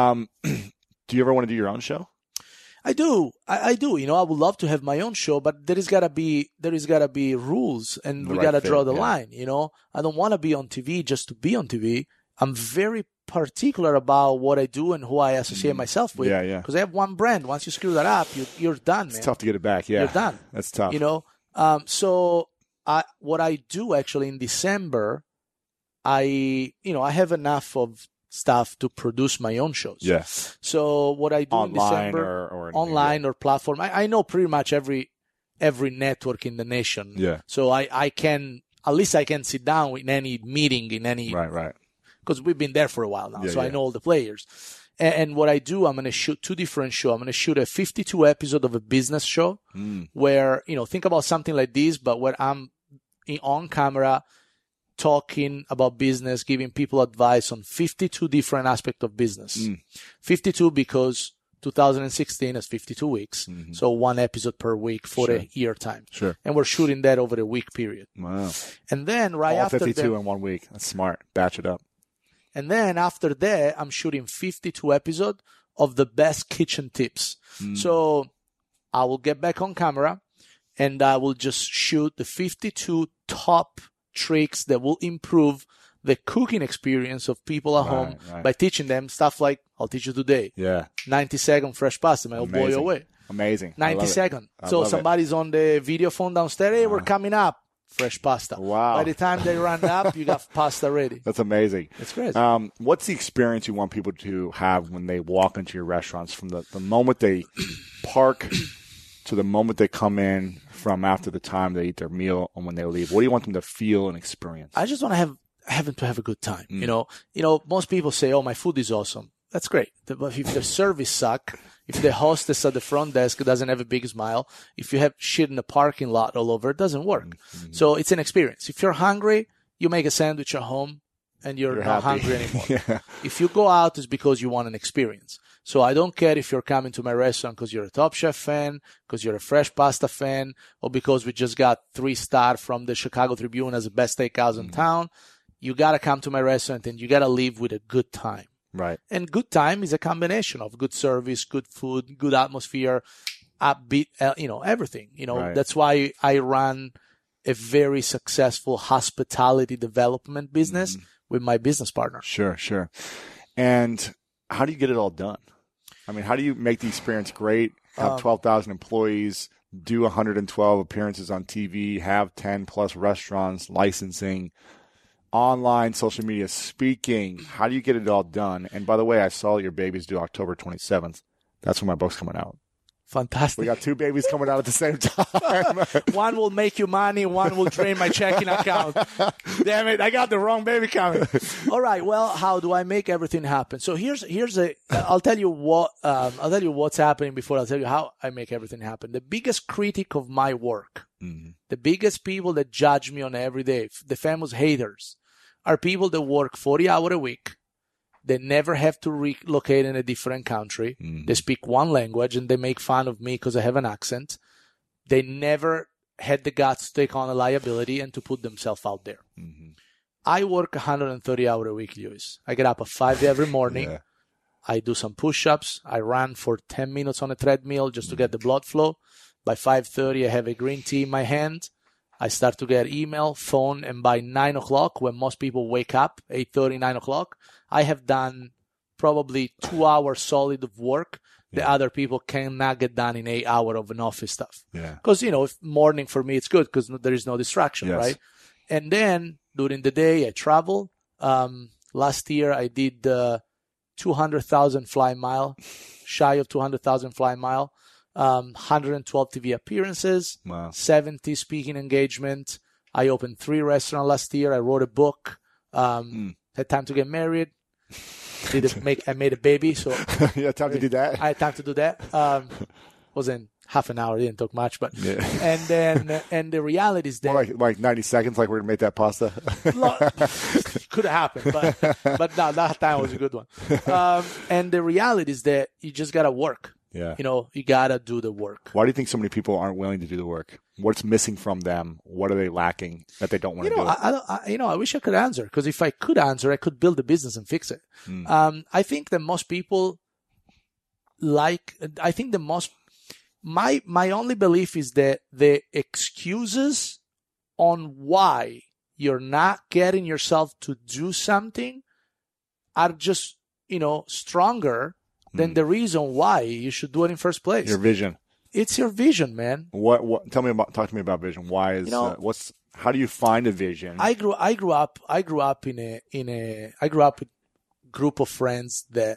Do you ever want to do your own show? I do. I do. I would love to have my own show, but there is gotta be rules, and we gotta draw the line. I don't want to be on TV just to be on TV. I'm very particular about what I do and who I associate myself with. Yeah. Because I have one brand. Once you screw that up, you're done, man. It's tough to get it back. Yeah, you're done. That's tough. So what I do actually in December, I have enough of stuff to produce my own shows. Yeah. So what I do online in December, or online or platform, I know pretty much every network in the nation. Yeah. So I can sit down in any meeting in any right. Because we've been there for a while now, I know all the players. And what I do, I'm going to shoot two different shows. I'm going to shoot a 52 episode of a business show where, think about something like this, but where I'm on camera talking about business, giving people advice on 52 different aspects of business. 52 because 2016 is 52 weeks. Mm-hmm. So one episode per week for a year time. Sure. And we're shooting that over a week period. Wow. And then after 52 in 1 week. That's smart. Batch it up. And then after that, I'm shooting 52 episodes of the best kitchen tips. So I will get back on camera and I will just shoot the 52 top tricks that will improve the cooking experience of people at home by teaching them stuff like, I'll teach you today. Yeah. 90-second fresh pasta. It'll blow you away. Amazing. 90-second. So somebody's on the video phone downstairs. Hey, we're coming up. Fresh pasta. Wow. By the time they run up, you got pasta ready. That's amazing. That's crazy. What's the experience you want people to have when they walk into your restaurants from the moment they park to the moment they come in, from after the time they eat their meal and when they leave? What do you want them to feel and experience? I just want to have them to have a good time. You know, most people say, "Oh, my food is awesome." That's great. But if the service suck, if the hostess at the front desk doesn't have a big smile, if you have shit in the parking lot all over, it doesn't work. Mm-hmm. So it's an experience. If you're hungry, you make a sandwich at home and you're not hungry anymore. Yeah. If you go out, it's because you want an experience. So I don't care if you're coming to my restaurant because you're a Top Chef fan, because you're a fresh pasta fan, or because we just got 3-star from the Chicago Tribune as the best steakhouse in town. You got to come to my restaurant and you got to leave with a good time. Right. And good time is a combination of good service, good food, good atmosphere, upbeat, everything. That's why I run a very successful hospitality development business with my business partner. Sure. And how do you get it all done? I mean, how do you make the experience great, have 12,000 employees, do 112 appearances on TV, have 10 plus restaurants, licensing, online, social media, speaking? How do you get it all done? And by the way, I saw your baby's due October 27th. That's when my book's coming out. Fantastic. We got 2 babies coming out at the same time. One will make you money, one will drain my checking account. Damn it, I got the wrong baby coming. All right, well, how do I make everything happen? So I'll tell you what's happening before I'll tell you how I make everything happen. The biggest critic of my work, the biggest people that judge me on every day, the famous haters, are people that work 40 hours a week. They never have to relocate in a different country. They speak one language and they make fun of me because I have an accent. They never had the guts to take on a liability and to put themselves out there. I work 130 hours a week, Lewis. I get up at 5 every morning. Yeah. I do some push-ups. I run for 10 minutes on a treadmill just to get the blood flow. By 5:30, I have a green tea in my hand. I start to get email, phone, and by 9 o'clock, when most people wake up, 8:30, 9 o'clock, I have done probably 2 hours solid of work that other people cannot get done in 8 hours of an office stuff. Because, if morning for me, it's good because there is no distraction, right? And then during the day, I travel. Last year, I did 200,000 fly mile, shy of 200,000 fly mile. 112 TV appearances, 70 speaking engagement. I opened 3 restaurants last year. I wrote a book. Had time to get married. I made a baby, so you had time to do that. I had time to do that. Wasn't half an hour. It didn't take much, but and the reality is that more like 90 seconds, like we're gonna make that pasta. Could have happened, but no, that time was a good one. And the reality is that you just gotta work. Yeah. You got to do the work. Why do you think so many people aren't willing to do the work? What's missing from them? What are they lacking that they don't want to do? I wish I could answer, because if I could answer, I could build a business and fix it. I think that most people my only belief is that the excuses on why you're not getting yourself to do something are just, stronger than the reason why you should do it in first place. Your vision. It's your vision, man. Talk to me about vision. Why is how do you find a vision? I grew up with a group of friends that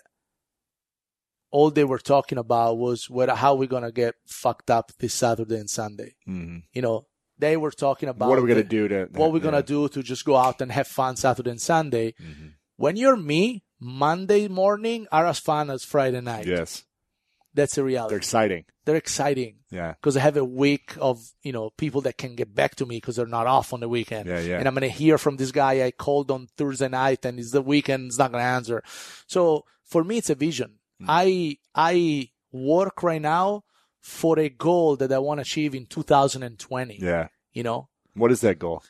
all they were talking about was how we're gonna get fucked up this Saturday and Sunday. They were talking about what are we gonna do what we're gonna do to just go out and have fun Saturday and Sunday. When you're me, Monday morning are as fun as Friday night. Yes. That's a reality. They're exciting. Yeah. Because I have a week of, people that can get back to me because they're not off on the weekend. Yeah. And I'm going to hear from this guy I called on Thursday night and it's the weekend, it's not going to answer. So for me, it's a vision. I work right now for a goal that I want to achieve in 2020. Yeah. What is that goal?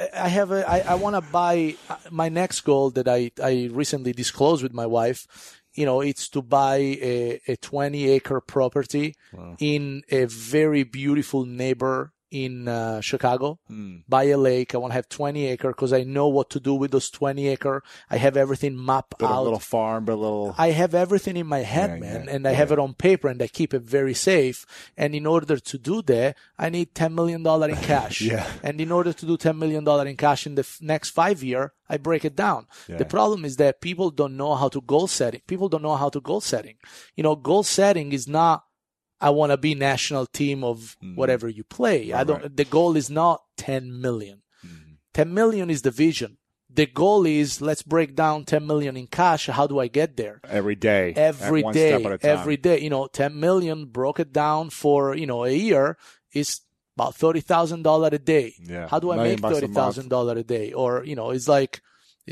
I want to buy my next goal that I recently disclosed with my wife. It's to buy a 20-acre property in a very beautiful neighbor in Chicago, by a lake. I want to have 20 acre because I know what to do with those 20 acre. I have everything mapped out. A little farm, but a little. I have everything in my head, man, and I have it on paper, and I keep it very safe. And in order to do that, I need $10 million in cash. And in order to do $10 million in cash in the next 5 years, I break it down. The problem is that people don't know how to goal setting. Goal setting is not, I want to be national team of whatever you play. The goal is not 10 million. 10 million is the vision. The goal is, let's break down 10 million in cash. How do I get there? Every day. Every day. 10 million broke it down for, a year is about $30,000 a day. How do I make $30,000 a day? Or, it's like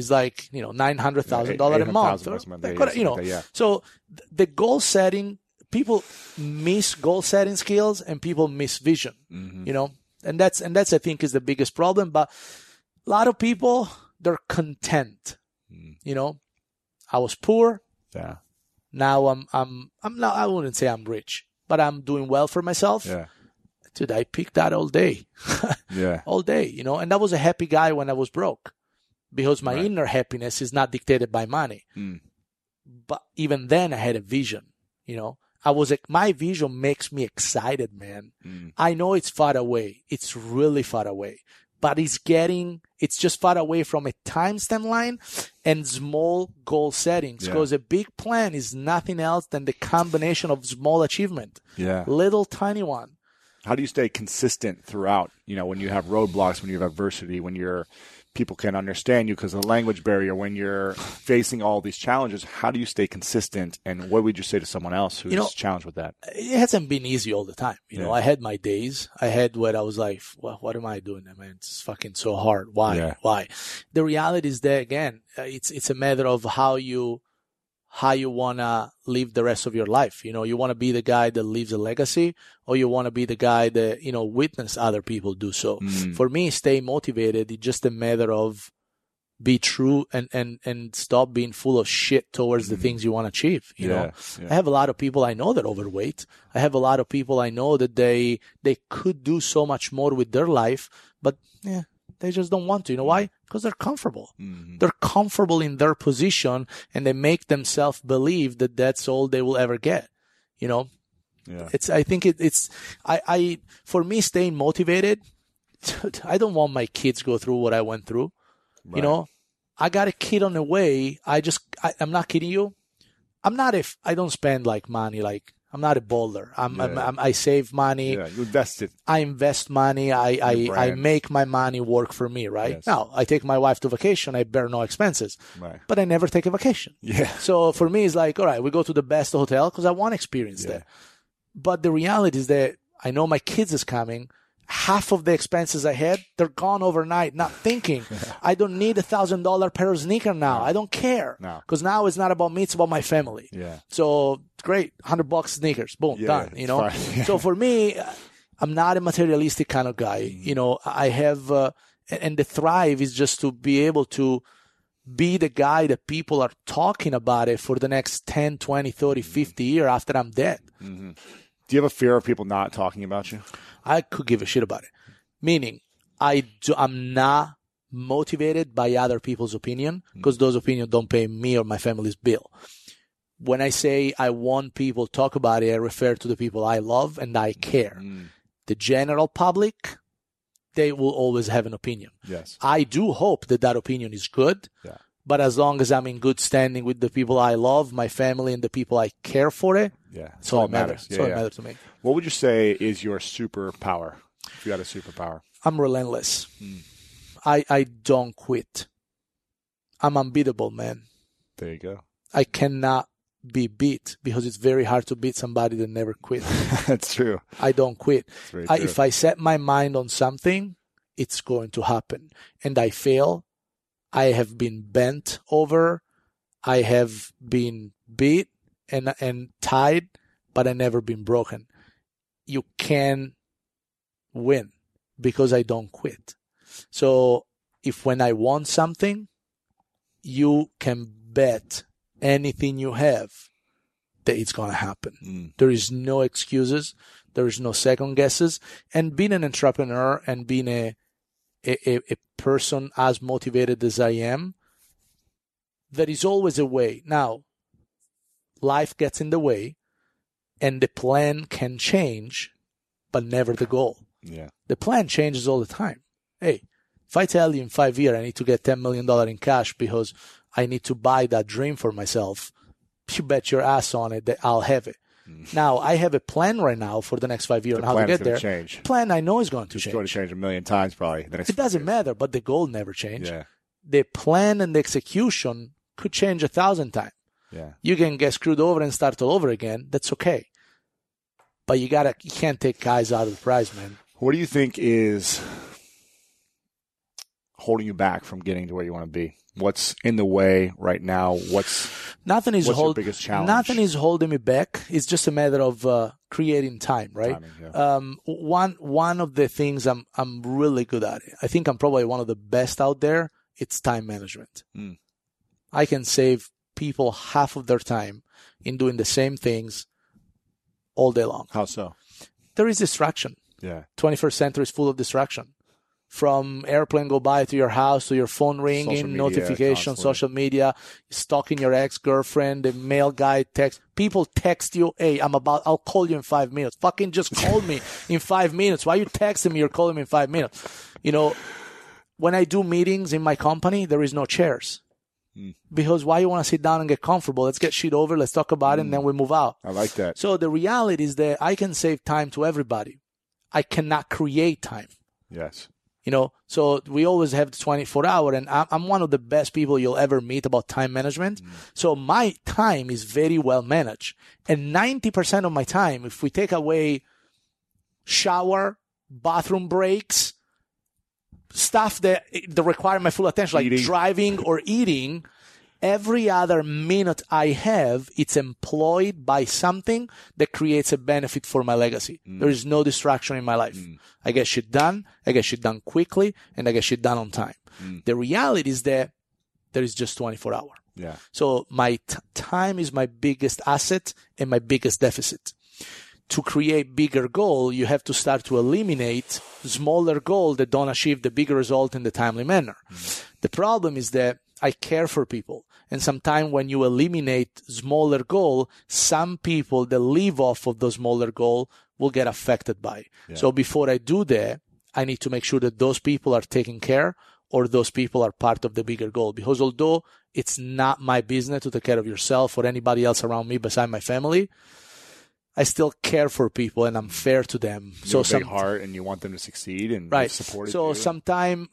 $900,000 a month. So the goal setting, people miss goal setting skills and people miss vision, and that's I think is the biggest problem. But a lot of people, they're content. I was poor. Now I'm not, I wouldn't say I'm rich, but I'm doing well for myself. Dude, I picked that all day. All day, and I was a happy guy when I was broke, because my inner happiness is not dictated by money. But even then I had a vision, my vision makes me excited, man. I know it's far away. It's really far away. but it's just far away from a time line and small goal settings, because a big plan is nothing else than the combination of small achievement. Yeah. Little tiny one. How do you stay consistent throughout, when you have roadblocks, when you have adversity, when people can understand you because of the language barrier, when you're facing all these challenges? How do you stay consistent? And what would you say to someone else who's challenged with that? It hasn't been easy all the time. I had my days. I had where I was like, well, what am I doing? I mean, it's fucking so hard. Why? Yeah. Why? The reality is that, again, it's a matter of how you want to live the rest of your life. You want to be the guy that leaves a legacy, or you want to be the guy that, witness other people do so. For me, stay motivated. It's just a matter of be true and stop being full of shit towards the things you want to achieve. You know, I have a lot of people I know that are overweight. I have a lot of people I know that they could do so much more with their life, but they just don't want to. You know why? Because they're comfortable. They're comfortable in their position, and they make themselves believe that that's all they will ever get. I think for me, staying motivated, I don't want my kids go through what I went through. Right. I got a kid on the way. I'm not kidding you. I don't spend like money, I'm not a bowler. I save money. Yeah, you invest it. I invest money. I make my money work for me, right? Yes. Now, I take my wife to vacation. I bear no expenses. Right. But I never take a vacation. Yeah. So for me, it's like, all right, we go to the best hotel because I want to experience that. But the reality is that I know my kids is coming. Half of the expenses I had, they're gone overnight, not thinking. I don't need $1,000 pair of sneaker now. I don't care. Because now it's not about me, it's about my family. Yeah. So great, $100 sneakers, boom, done. So for me, I'm not a materialistic kind of guy. I have, and the thrive is just to be able to be the guy that people are talking about it for the next 10, 20, 30, 50 years after I'm dead. Mm-hmm. Do you have a fear of people not talking about you? I could give a shit about it. Meaning, I'm not motivated by other people's opinion, because those opinions don't pay me or my family's bill. When I say I want people to talk about it, I refer to the people I love and I care. The general public, they will always have an opinion. Yes. I do hope that opinion is good. Yeah. But as long as I'm in good standing with the people I love, my family, and the people I care for it, that's all that matters. That's all that matters to me. What would you say is your superpower, if you had a superpower? I'm relentless. I don't quit. I'm unbeatable, man. There you go. I cannot be beat, because it's very hard to beat somebody that never quit. That's true. I don't quit. That's very true. If I set my mind on something, it's going to happen. And I fail. I have been bent over. I have been beat and tied, but I never been broken. You can win because I don't quit. So when I want something, you can bet anything you have that it's going to happen. There is no excuses. There is no second guesses. And being an entrepreneur and being a person as motivated as I am, there is always a way. Now, life gets in the way, and the plan can change, but never the goal. Yeah. The plan changes all the time. Hey, if I tell you in 5 years I need to get $10 million in cash because I need to buy that dream for myself, you bet your ass on it that I'll have it. Now, I have a plan right now for the next 5 years on how to get there. Change. Plan I know is going to change. It's going to change a million times probably. It doesn't matter, but the goal never changes. Yeah. The plan and the execution could change 1,000 times. Yeah. You can get screwed over and start all over again. That's okay. But you can't take guys out of the prize, man. What do you think is holding you back from getting to where you want to be? What's in the way right now? What's your biggest challenge? Nothing is holding me back. It's just a matter of creating time, right? Timing, yeah. One of the things I'm really good at, I think I'm probably one of the best out there, it's time management. I can save people half of their time in doing the same things all day long. How so? There is distraction. Yeah. 21st century is full of distraction. From airplane go by to your house to your phone ringing, notifications, social media, stalking your ex-girlfriend, the mail guy text. People text you, hey, I'll call you in 5 minutes. Fucking just call me in 5 minutes. Why are you texting me? You're calling me in 5 minutes. when I do meetings in my company, there is no chairs. Because why you want to sit down and get comfortable? Let's get shit over. Let's talk about it, and then we move out. I like that. So the reality is that I can save time to everybody. I cannot create time. Yes. So we always have the 24-hour, and I'm one of the best people you'll ever meet about time management. So my time is very well managed. And 90% of my time, if we take away shower, bathroom breaks, stuff that require my full attention, like driving or eating, every other minute I have, it's employed by something that creates a benefit for my legacy. There is no distraction in my life. I get shit done. I get shit done quickly, and I get shit done on time. The reality is that there is just 24 hours. Yeah. So my time is my biggest asset and my biggest deficit. To create bigger goal, you have to start to eliminate smaller goals that don't achieve the bigger result in the timely manner. The problem is that I care for people. And sometimes when you eliminate smaller goal, some people that live off of those smaller goal will get affected by. Yeah. So before I do that, I need to make sure that those people are taken care or those people are part of the bigger goal. Because although it's not my business to take care of yourself or anybody else around me beside my family, I still care for people and I'm fair to them. You have a big heart and you want them to succeed and support. So sometime,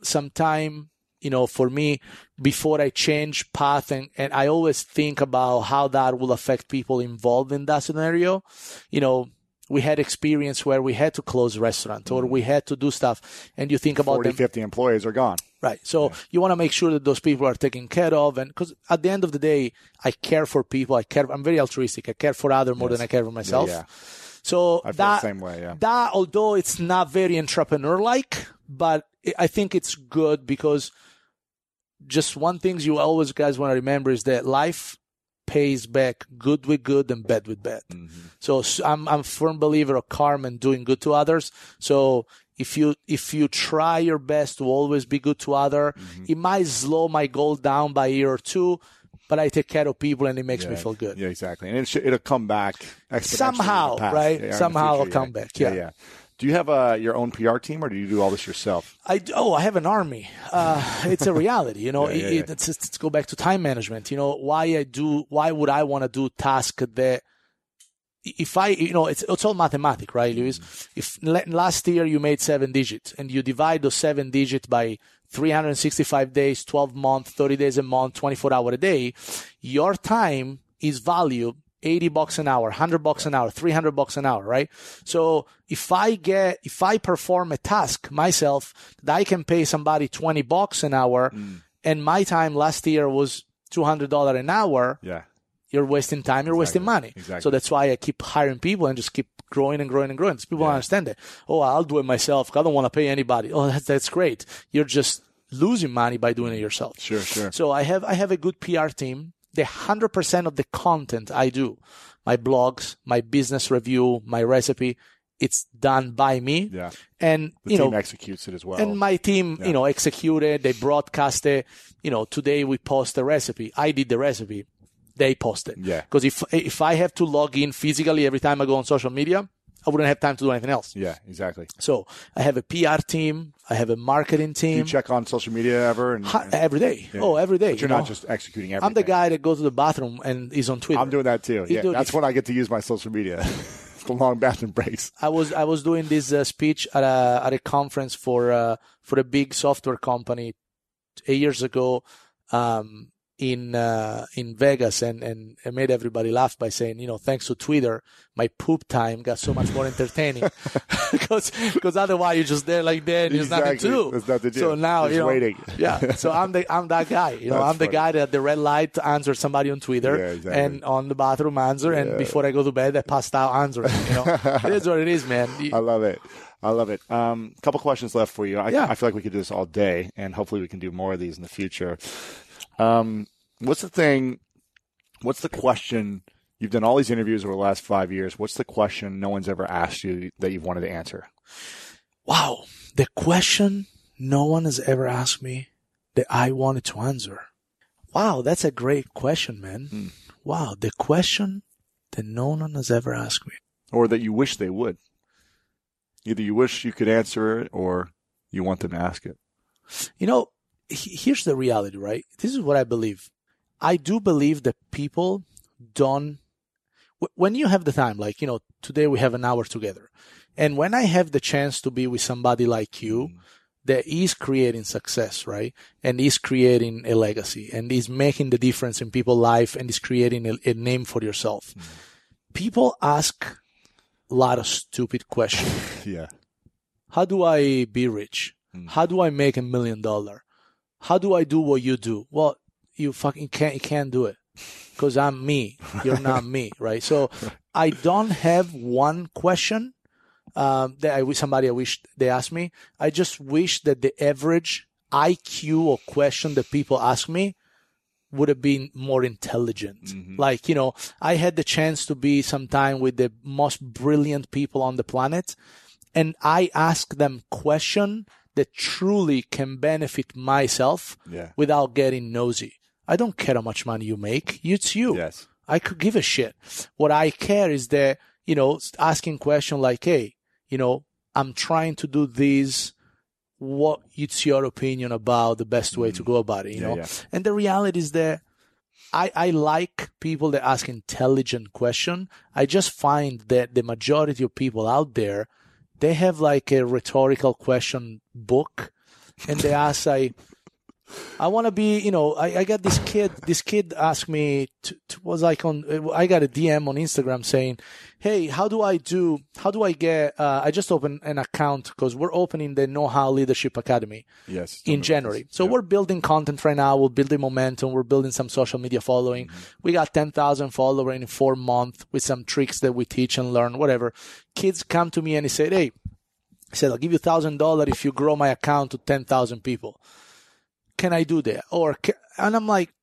for me, before I change path, and I always think about how that will affect people involved in that scenario. We had experience where we had to close a restaurant or we had to do stuff, and you think about 50 employees are gone. Right. So you want to make sure that those people are taken care of. And because at the end of the day, I care for people. I'm very altruistic. I care for others more than I care for myself. Yeah. So I feel the same way. Yeah. That, although it's not very entrepreneur-like, but I think it's good because just one thing you always guys want to remember is that life pays back good with good and bad with bad. So I'm a firm believer of karma and doing good to others. So if you try your best to always be good to others, it might slow my goal down by a year or two, but I take care of people and it makes me feel good. Yeah, exactly. And it'll come back somehow, right? Yeah, somehow it'll come back. Yeah. Do you have your own PR team, or do you do all this yourself? I have an army. It's a reality, Let's go back to time management. Why would I want to do tasks that, if I, it's all mathematics, right, Luis? If last year you made 7 digits and you divide those 7 digits by 365 days, 12 months, 30 days a month, 24 hours a day, your time is valued $80 an hour, $100 an hour, $300 an hour, right? So if I perform a task myself that I can pay somebody $20 an hour, and my time last year was $200 an hour, you're wasting time, you're wasting money. Exactly. So that's why I keep hiring people and just keep growing and growing and growing. So people don't understand it. Oh, I'll do it myself. I don't want to pay anybody. Oh, that's great. You're just losing money by doing it yourself. Sure. So I have a good PR team. The 100% of the content I do, my blogs, my business review, my recipe, it's done by me. Yeah. And the team executes it as well. And my team, executed, they broadcast it. Today we post a recipe. I did the recipe. They post it. Yeah. Because if I have to log in physically every time I go on social media, I wouldn't have time to do anything else. Yeah, exactly. So I have a PR team. I have a marketing team. Do you check on social media ever? Every day. Yeah. Oh, every day. But you're not just executing everything. I'm the guy that goes to the bathroom and is on Twitter. I'm doing that too. Yeah, that's when I get to use my social media. The long bathroom breaks. I was doing this speech at a conference for a big software company 8 years ago. In Vegas, and I made everybody laugh by saying, thanks to Twitter, my poop time got so much more entertaining because otherwise you're just there like that and there's nothing to do. There's nothing to do. So now, waiting. Yeah. So I'm that guy. I'm the guy that at the red light answers somebody on Twitter and on the bathroom answer, and before I go to bed, I passed out answering. It is what it is, man. I love it. Couple questions left for you. I feel like we could do this all day, and hopefully we can do more of these in the future. What's the question? You've done all these interviews over the last 5 years. What's the question no one's ever asked you that you've wanted to answer? Wow. The question no one has ever asked me that I wanted to answer. Wow. That's a great question, man. Wow. The question that no one has ever asked me. Or that you wish they would. Either you wish you could answer it or you want them to ask it. Here's the reality, right? This is what I believe. I do believe that people don't, when you have the time, like, today we have an hour together. And when I have the chance to be with somebody like you that is creating success, right? And is creating a legacy and is making the difference in people's life and is creating a name for yourself. People ask a lot of stupid questions. Yeah. How do I be rich? How do I make $1 million? How do I do what you do? Well, you can't do it because I'm me. You're not me, right? So I don't have one question that I wish they asked me. I just wish that the average IQ or question that people ask me would have been more intelligent. Like, I had the chance to be sometime with the most brilliant people on the planet, and I ask them question that truly can benefit myself without getting nosy. I don't care how much money you make. It's you. Yes. I could give a shit. What I care is that, asking question like, hey, I'm trying to do this. What it's your opinion about the best way to go about it, And the reality is that I like people that ask intelligent question. I just find that the majority of people out there, they have like a rhetorical question book, and they ask, I want to be, I got this kid asked me, I got a DM on Instagram saying, hey, how do I get, I just opened an account because we're opening the Know-How Leadership Academy in January. So we're building content right now. We're building momentum. We're building some social media following. We got 10,000 followers in 4 months with some tricks that we teach and learn, whatever. Kids come to me and they say, hey, I'll give you $1,000 if you grow my account to 10,000 people. Can I do that? And I'm like,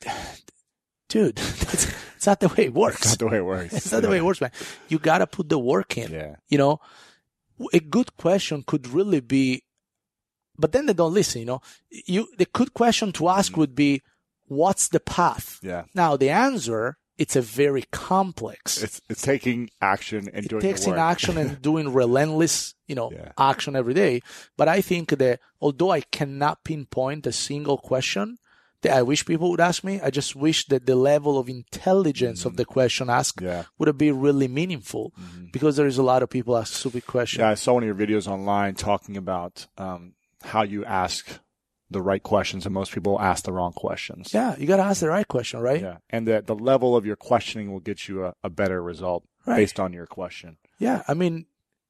dude, it's not the way it works. It's not the way it works. It's not the way it works, man. You got to put the work in. Yeah. A good question could really be, but then they don't listen, the good question to ask would be, what's the path? Yeah. Now, the answer, it's a very complex. It's taking action and doing the work. Taking action and doing relentless, action every day. But I think that although I cannot pinpoint a single question that I wish people would ask me, I just wish that the level of intelligence of the question asked would have been really meaningful, because there is a lot of people ask stupid questions. Yeah, I saw one of your videos online talking about how you ask the right questions, and most people ask the wrong questions. Yeah, you got to ask the right question, right? Yeah, and the level of your questioning will get you a better result based on your question. Yeah, I mean,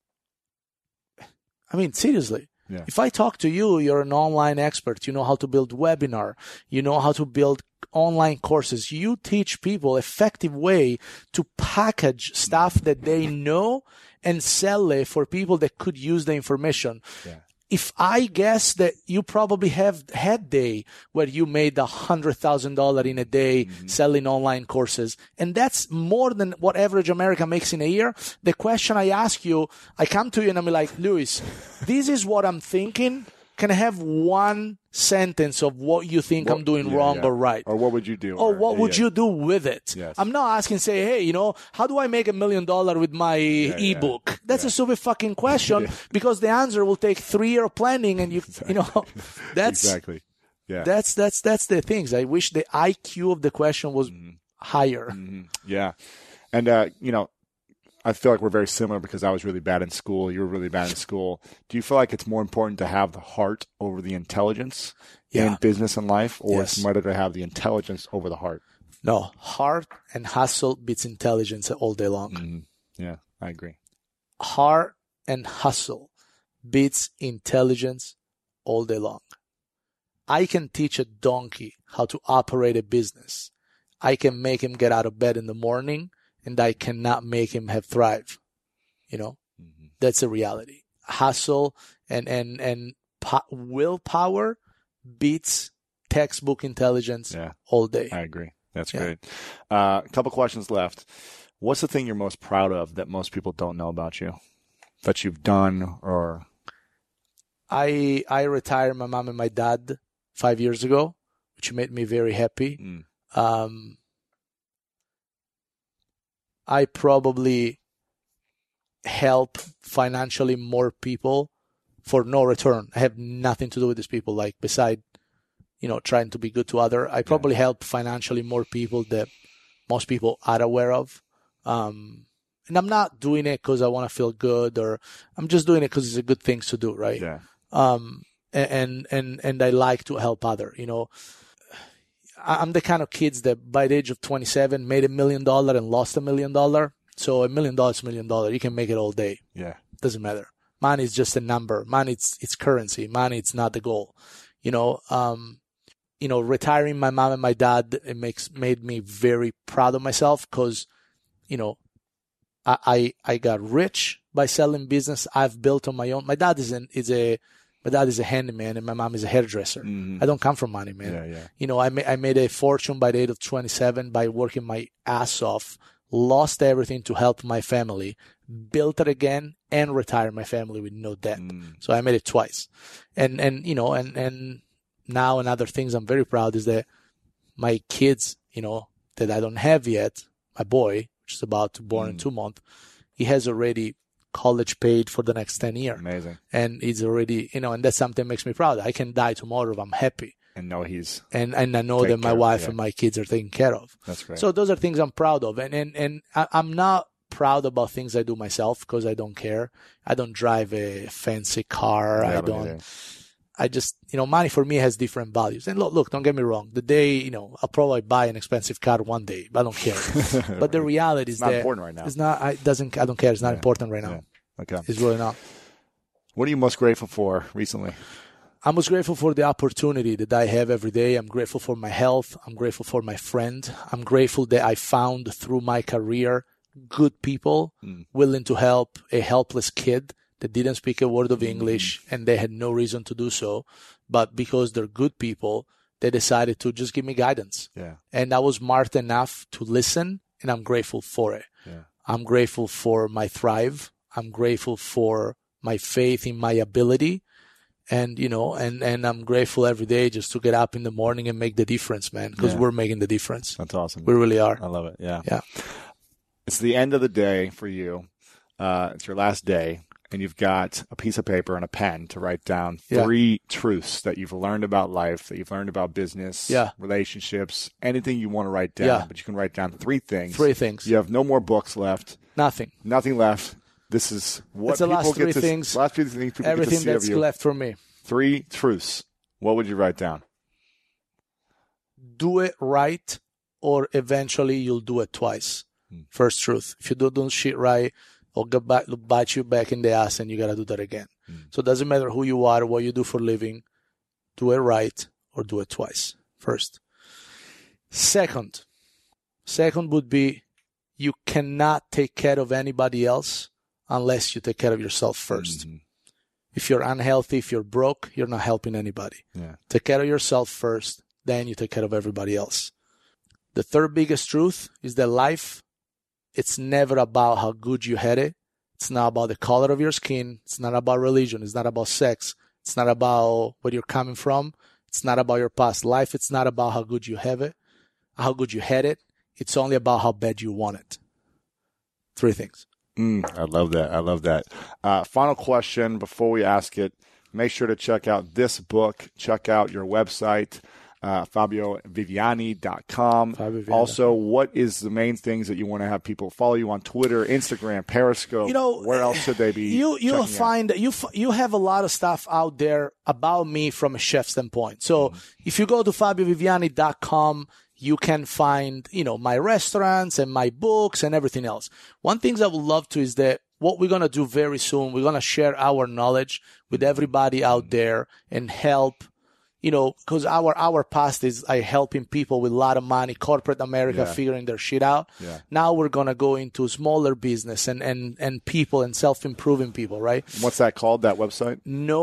seriously. Yeah. If I talk to you, you're an online expert. You know how to build webinar. You know how to build online courses. You teach people effective way to package stuff that they know and sell it for people that could use the information. Yeah. If I guess that you probably have had day where you made $100,000 in a day selling online courses, and that's more than what average American makes in a year. The question I ask you, I come to you and I'm like, Luis, this is what I'm thinking. Can I have one sentence of what you think I'm doing wrong or right? Or what would you do? Or what would you do with it? Yes. I'm not asking, say, hey, how do I make $1 million with my ebook? That's a stupid fucking question because the answer will take 3 year planning, and that's exactly. Yeah. That's the things. I wish the IQ of the question was higher. Yeah. And I feel like we're very similar because I was really bad in school. You were really bad in school. Do you feel like it's more important to have the heart over the intelligence in business and life, or it's better to have the intelligence over the heart? No, heart and hustle beats intelligence all day long. Yeah, I agree. Heart and hustle beats intelligence all day long. I can teach a donkey how to operate a business. I can make him get out of bed in the morning, and I cannot make him have thrive. That's a reality. Hustle and willpower beats textbook intelligence all day. I agree. That's great. A couple questions left. What's the thing you're most proud of that most people don't know about you, that you've done? Or I retired my mom and my dad 5 years ago, which made me very happy. I probably help financially more people for no return. I have nothing to do with these people, like beside, trying to be good to other. I probably help financially more people that most people are aware of. And I'm not doing it because I want to feel good, or I'm just doing it because it's a good thing to do, right? Yeah. And I like to help other, I'm the kind of kids that by the age of 27 made $1 million and lost $1 million. So $1 million is $1 million. You can make it all day. Yeah. Doesn't matter. Money is just a number. Money, it's currency. Money, it's not the goal. Retiring my mom and my dad, made me very proud of myself because, I got rich by selling business I've built on my own. My dad is a handyman and my mom is a hairdresser. Mm-hmm. I don't come from money, man. Yeah. I made a fortune by the age of 27 by working my ass off, lost everything to help my family, built it again, and retired my family with no debt. So I made it twice. And now another things I'm very proud is that my kids, that I don't have yet, my boy, which is about to born in 2 months, he has already college paid for the next 10 years. Amazing. And he's already, and that's something that makes me proud. I can die tomorrow if I'm happy. And know he's and I know that my wife and my kids are taken care of. That's great. So those are things I'm proud of. And I'm not proud about things I do myself because I don't care. I don't drive a fancy car. I just, money for me has different values. And look, don't get me wrong. The day, I'll probably buy an expensive car one day, but I don't care. But the reality is it's not important right now. It's not, I don't care. It's not important right now. Yeah. Okay. It's really not. What are you most grateful for recently? I'm most grateful for the opportunity that I have every day. I'm grateful for my health. I'm grateful for my friend. I'm grateful that I found through my career good people willing to help a helpless kid that didn't speak a word of English and they had no reason to do so. But because they're good people, they decided to just give me guidance. Yeah. And I was smart enough to listen, and I'm grateful for it. Yeah. I'm grateful for my thrive. I'm grateful for my faith in my ability. And, and I'm grateful every day just to get up in the morning and make the difference, man, because we're making the difference. That's awesome. We really are. I love it. Yeah. Yeah. It's the end of the day for you. It's your last day, and you've got a piece of paper and a pen to write down 3 truths that you've learned about life, that you've learned about business, relationships, anything you want to write down. But you can write down 3 things. 3 things. You have no more books left. Nothing left. This is what it's the people last 3 get to, things. Last 3 things people everything get to see that's of you. left for me. 3 truths. What would you write down? Do it right, or eventually you'll do it twice. First truth. If you don't do shit right, it'll bite you back in the ass and you got to do that again. So it doesn't matter who you are, what you do for a living. Do it right or do it twice. First. Second would be you cannot take care of anybody else unless you take care of yourself first. If you're unhealthy, if you're broke, you're not helping anybody. Yeah. Take care of yourself first, then you take care of everybody else. The third biggest truth is that life, it's never about how good you had it. It's not about the color of your skin. It's not about religion. It's not about sex. It's not about where you're coming from. It's not about your past life. It's not about how good you have it, how good you had it. It's only about how bad you want it. 3 things. I love that. Final question before we ask it. Make sure to check out this book. Check out your website, FabioViviani.com. Also, what is the main things that you want to have people follow you on Twitter, Instagram, Periscope? Where else should they be? You'll find you have a lot of stuff out there about me from a chef standpoint. So if you go to FabioViviani.com, you can find, my restaurants and my books and everything else. One thing I would love to is that what we're going to do very soon, we're going to share our knowledge with everybody out there and help, because our past is helping people with a lot of money, corporate America figuring their shit out. Yeah. Now we're going to go into smaller business and people and self-improving people, right? What's that called, that website?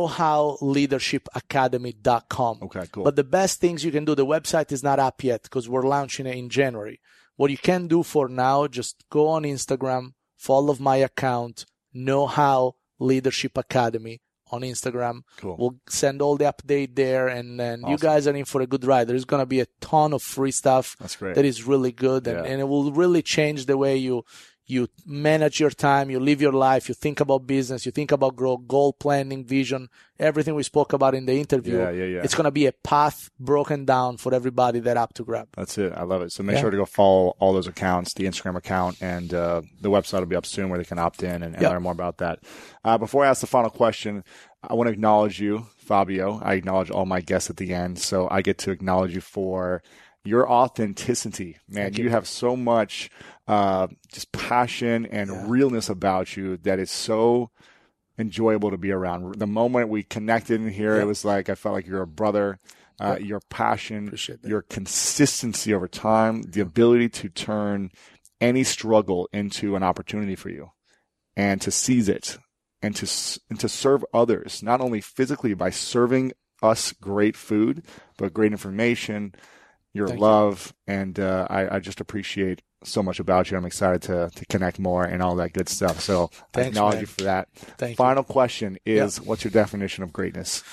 KnowHowLeadershipAcademy.com. Okay, cool. But the best things you can do, the website is not up yet because we're launching it in January. What you can do for now, just go on Instagram, follow my account, Know How Leadership Academy on Instagram. Cool. We'll send all the update there, and then you guys are in for a good ride. There's going to be a ton of free stuff. That's great. That is really good, and it will really change the way you You manage your time, you live your life, you think about business, you think about growth, goal planning, vision, everything we spoke about in the interview. Yeah. It's going to be a path broken down for everybody that up to grab. That's it. I love it. So make sure to go follow all those accounts, the Instagram account, and the website will be up soon where they can opt in and learn more about that. Before I ask the final question, I want to acknowledge you, Fabio. I acknowledge all my guests at the end, so I get to acknowledge you for your authenticity. Man, you have so much just passion and realness about you that is so enjoyable to be around. The moment we connected in here, it was like I felt like you're a brother. Your passion, your consistency over time, the ability to turn any struggle into an opportunity for you and to seize it and to serve others, not only physically by serving us great food, but great information, your love, and I just appreciate so much about you. I'm excited to connect more and all that good stuff. So I acknowledge you for that. Final question is, what's your definition of greatness?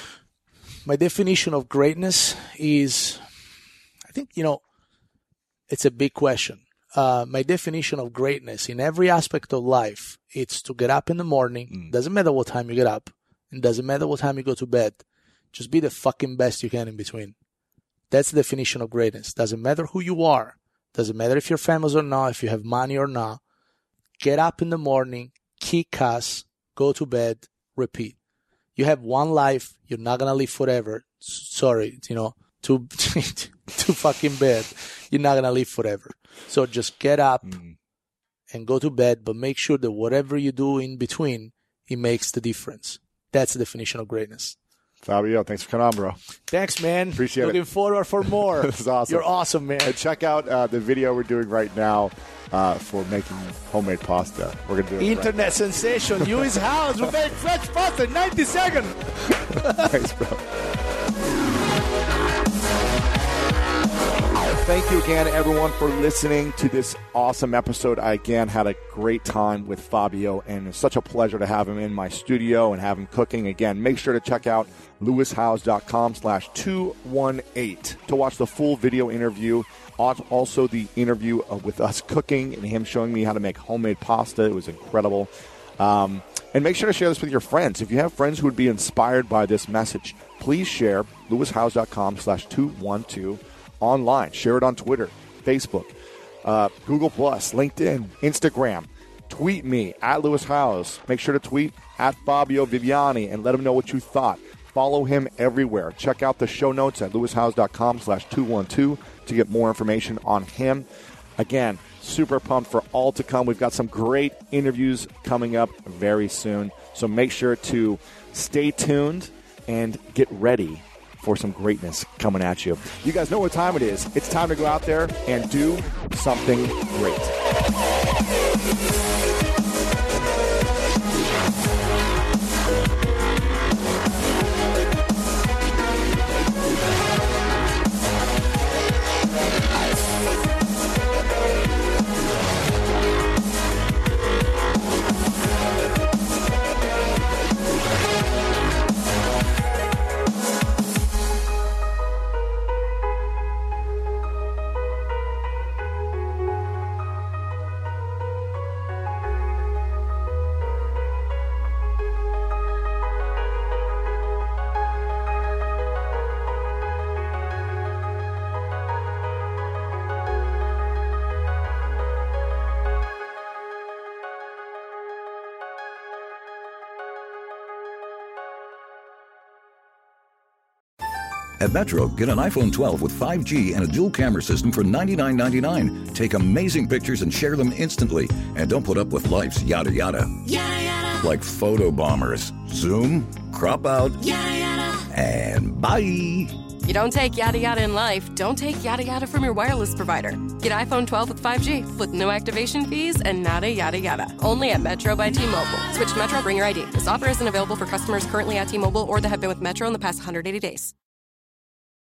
My definition of greatness is, I think, it's a big question. My definition of greatness in every aspect of life, it's to get up in the morning. Doesn't matter what time you get up. It doesn't matter what time you go to bed. Just be the fucking best you can in between. That's the definition of greatness. Doesn't matter who you are. Doesn't matter if you're famous or not, if you have money or not. Get up in the morning, kick ass, go to bed, repeat. You have one life. You're not going to live forever. Sorry, too fucking bad. You're not going to live forever. So just get up and go to bed, but make sure that whatever you do in between, it makes the difference. That's the definition of greatness. Fabio, thanks for coming on, bro. Thanks, man. Appreciate it. Looking forward for more. This is awesome. You're awesome, man. And check out the video we're doing right now for making homemade pasta. We're going to do it. Internet sensation. Lewis Howes will make fresh pasta in 90 seconds. Thanks, bro. Thank you again, everyone, for listening to this awesome episode. I, again, had a great time with Fabio, and it's such a pleasure to have him in my studio and have him cooking. Again, make sure to check out LewisHowes.com/218 to watch the full video interview. Also, the interview with us cooking and him showing me how to make homemade pasta. It was incredible. And make sure to share this with your friends. If you have friends who would be inspired by this message, please share LewisHowes.com/212 online. Share it on Twitter, Facebook, Google+, LinkedIn, Instagram. Tweet me at Lewis Howes. Make sure to tweet at Fabio Viviani and let him know what you thought. Follow him everywhere. Check out the show notes at LewisHowes.com/212 to get more information on him. Again, super pumped for all to come. We've got some great interviews coming up very soon. So make sure to stay tuned and get ready for some greatness coming at you. You guys know what time it is. It's time to go out there and do something great. At Metro, get an iPhone 12 with 5G and a dual camera system for $99.99. Take amazing pictures and share them instantly. And don't put up with life's yada yada. Yada yada. Like photo bombers. Zoom, crop out, yada yada. And bye. You don't take yada yada in life, don't take yada yada from your wireless provider. Get iPhone 12 with 5G with no activation fees and nada yada yada. Only at Metro by T-Mobile. Switch to Metro, bring your ID. This offer isn't available for customers currently at T-Mobile or that have been with Metro in the past 180 days.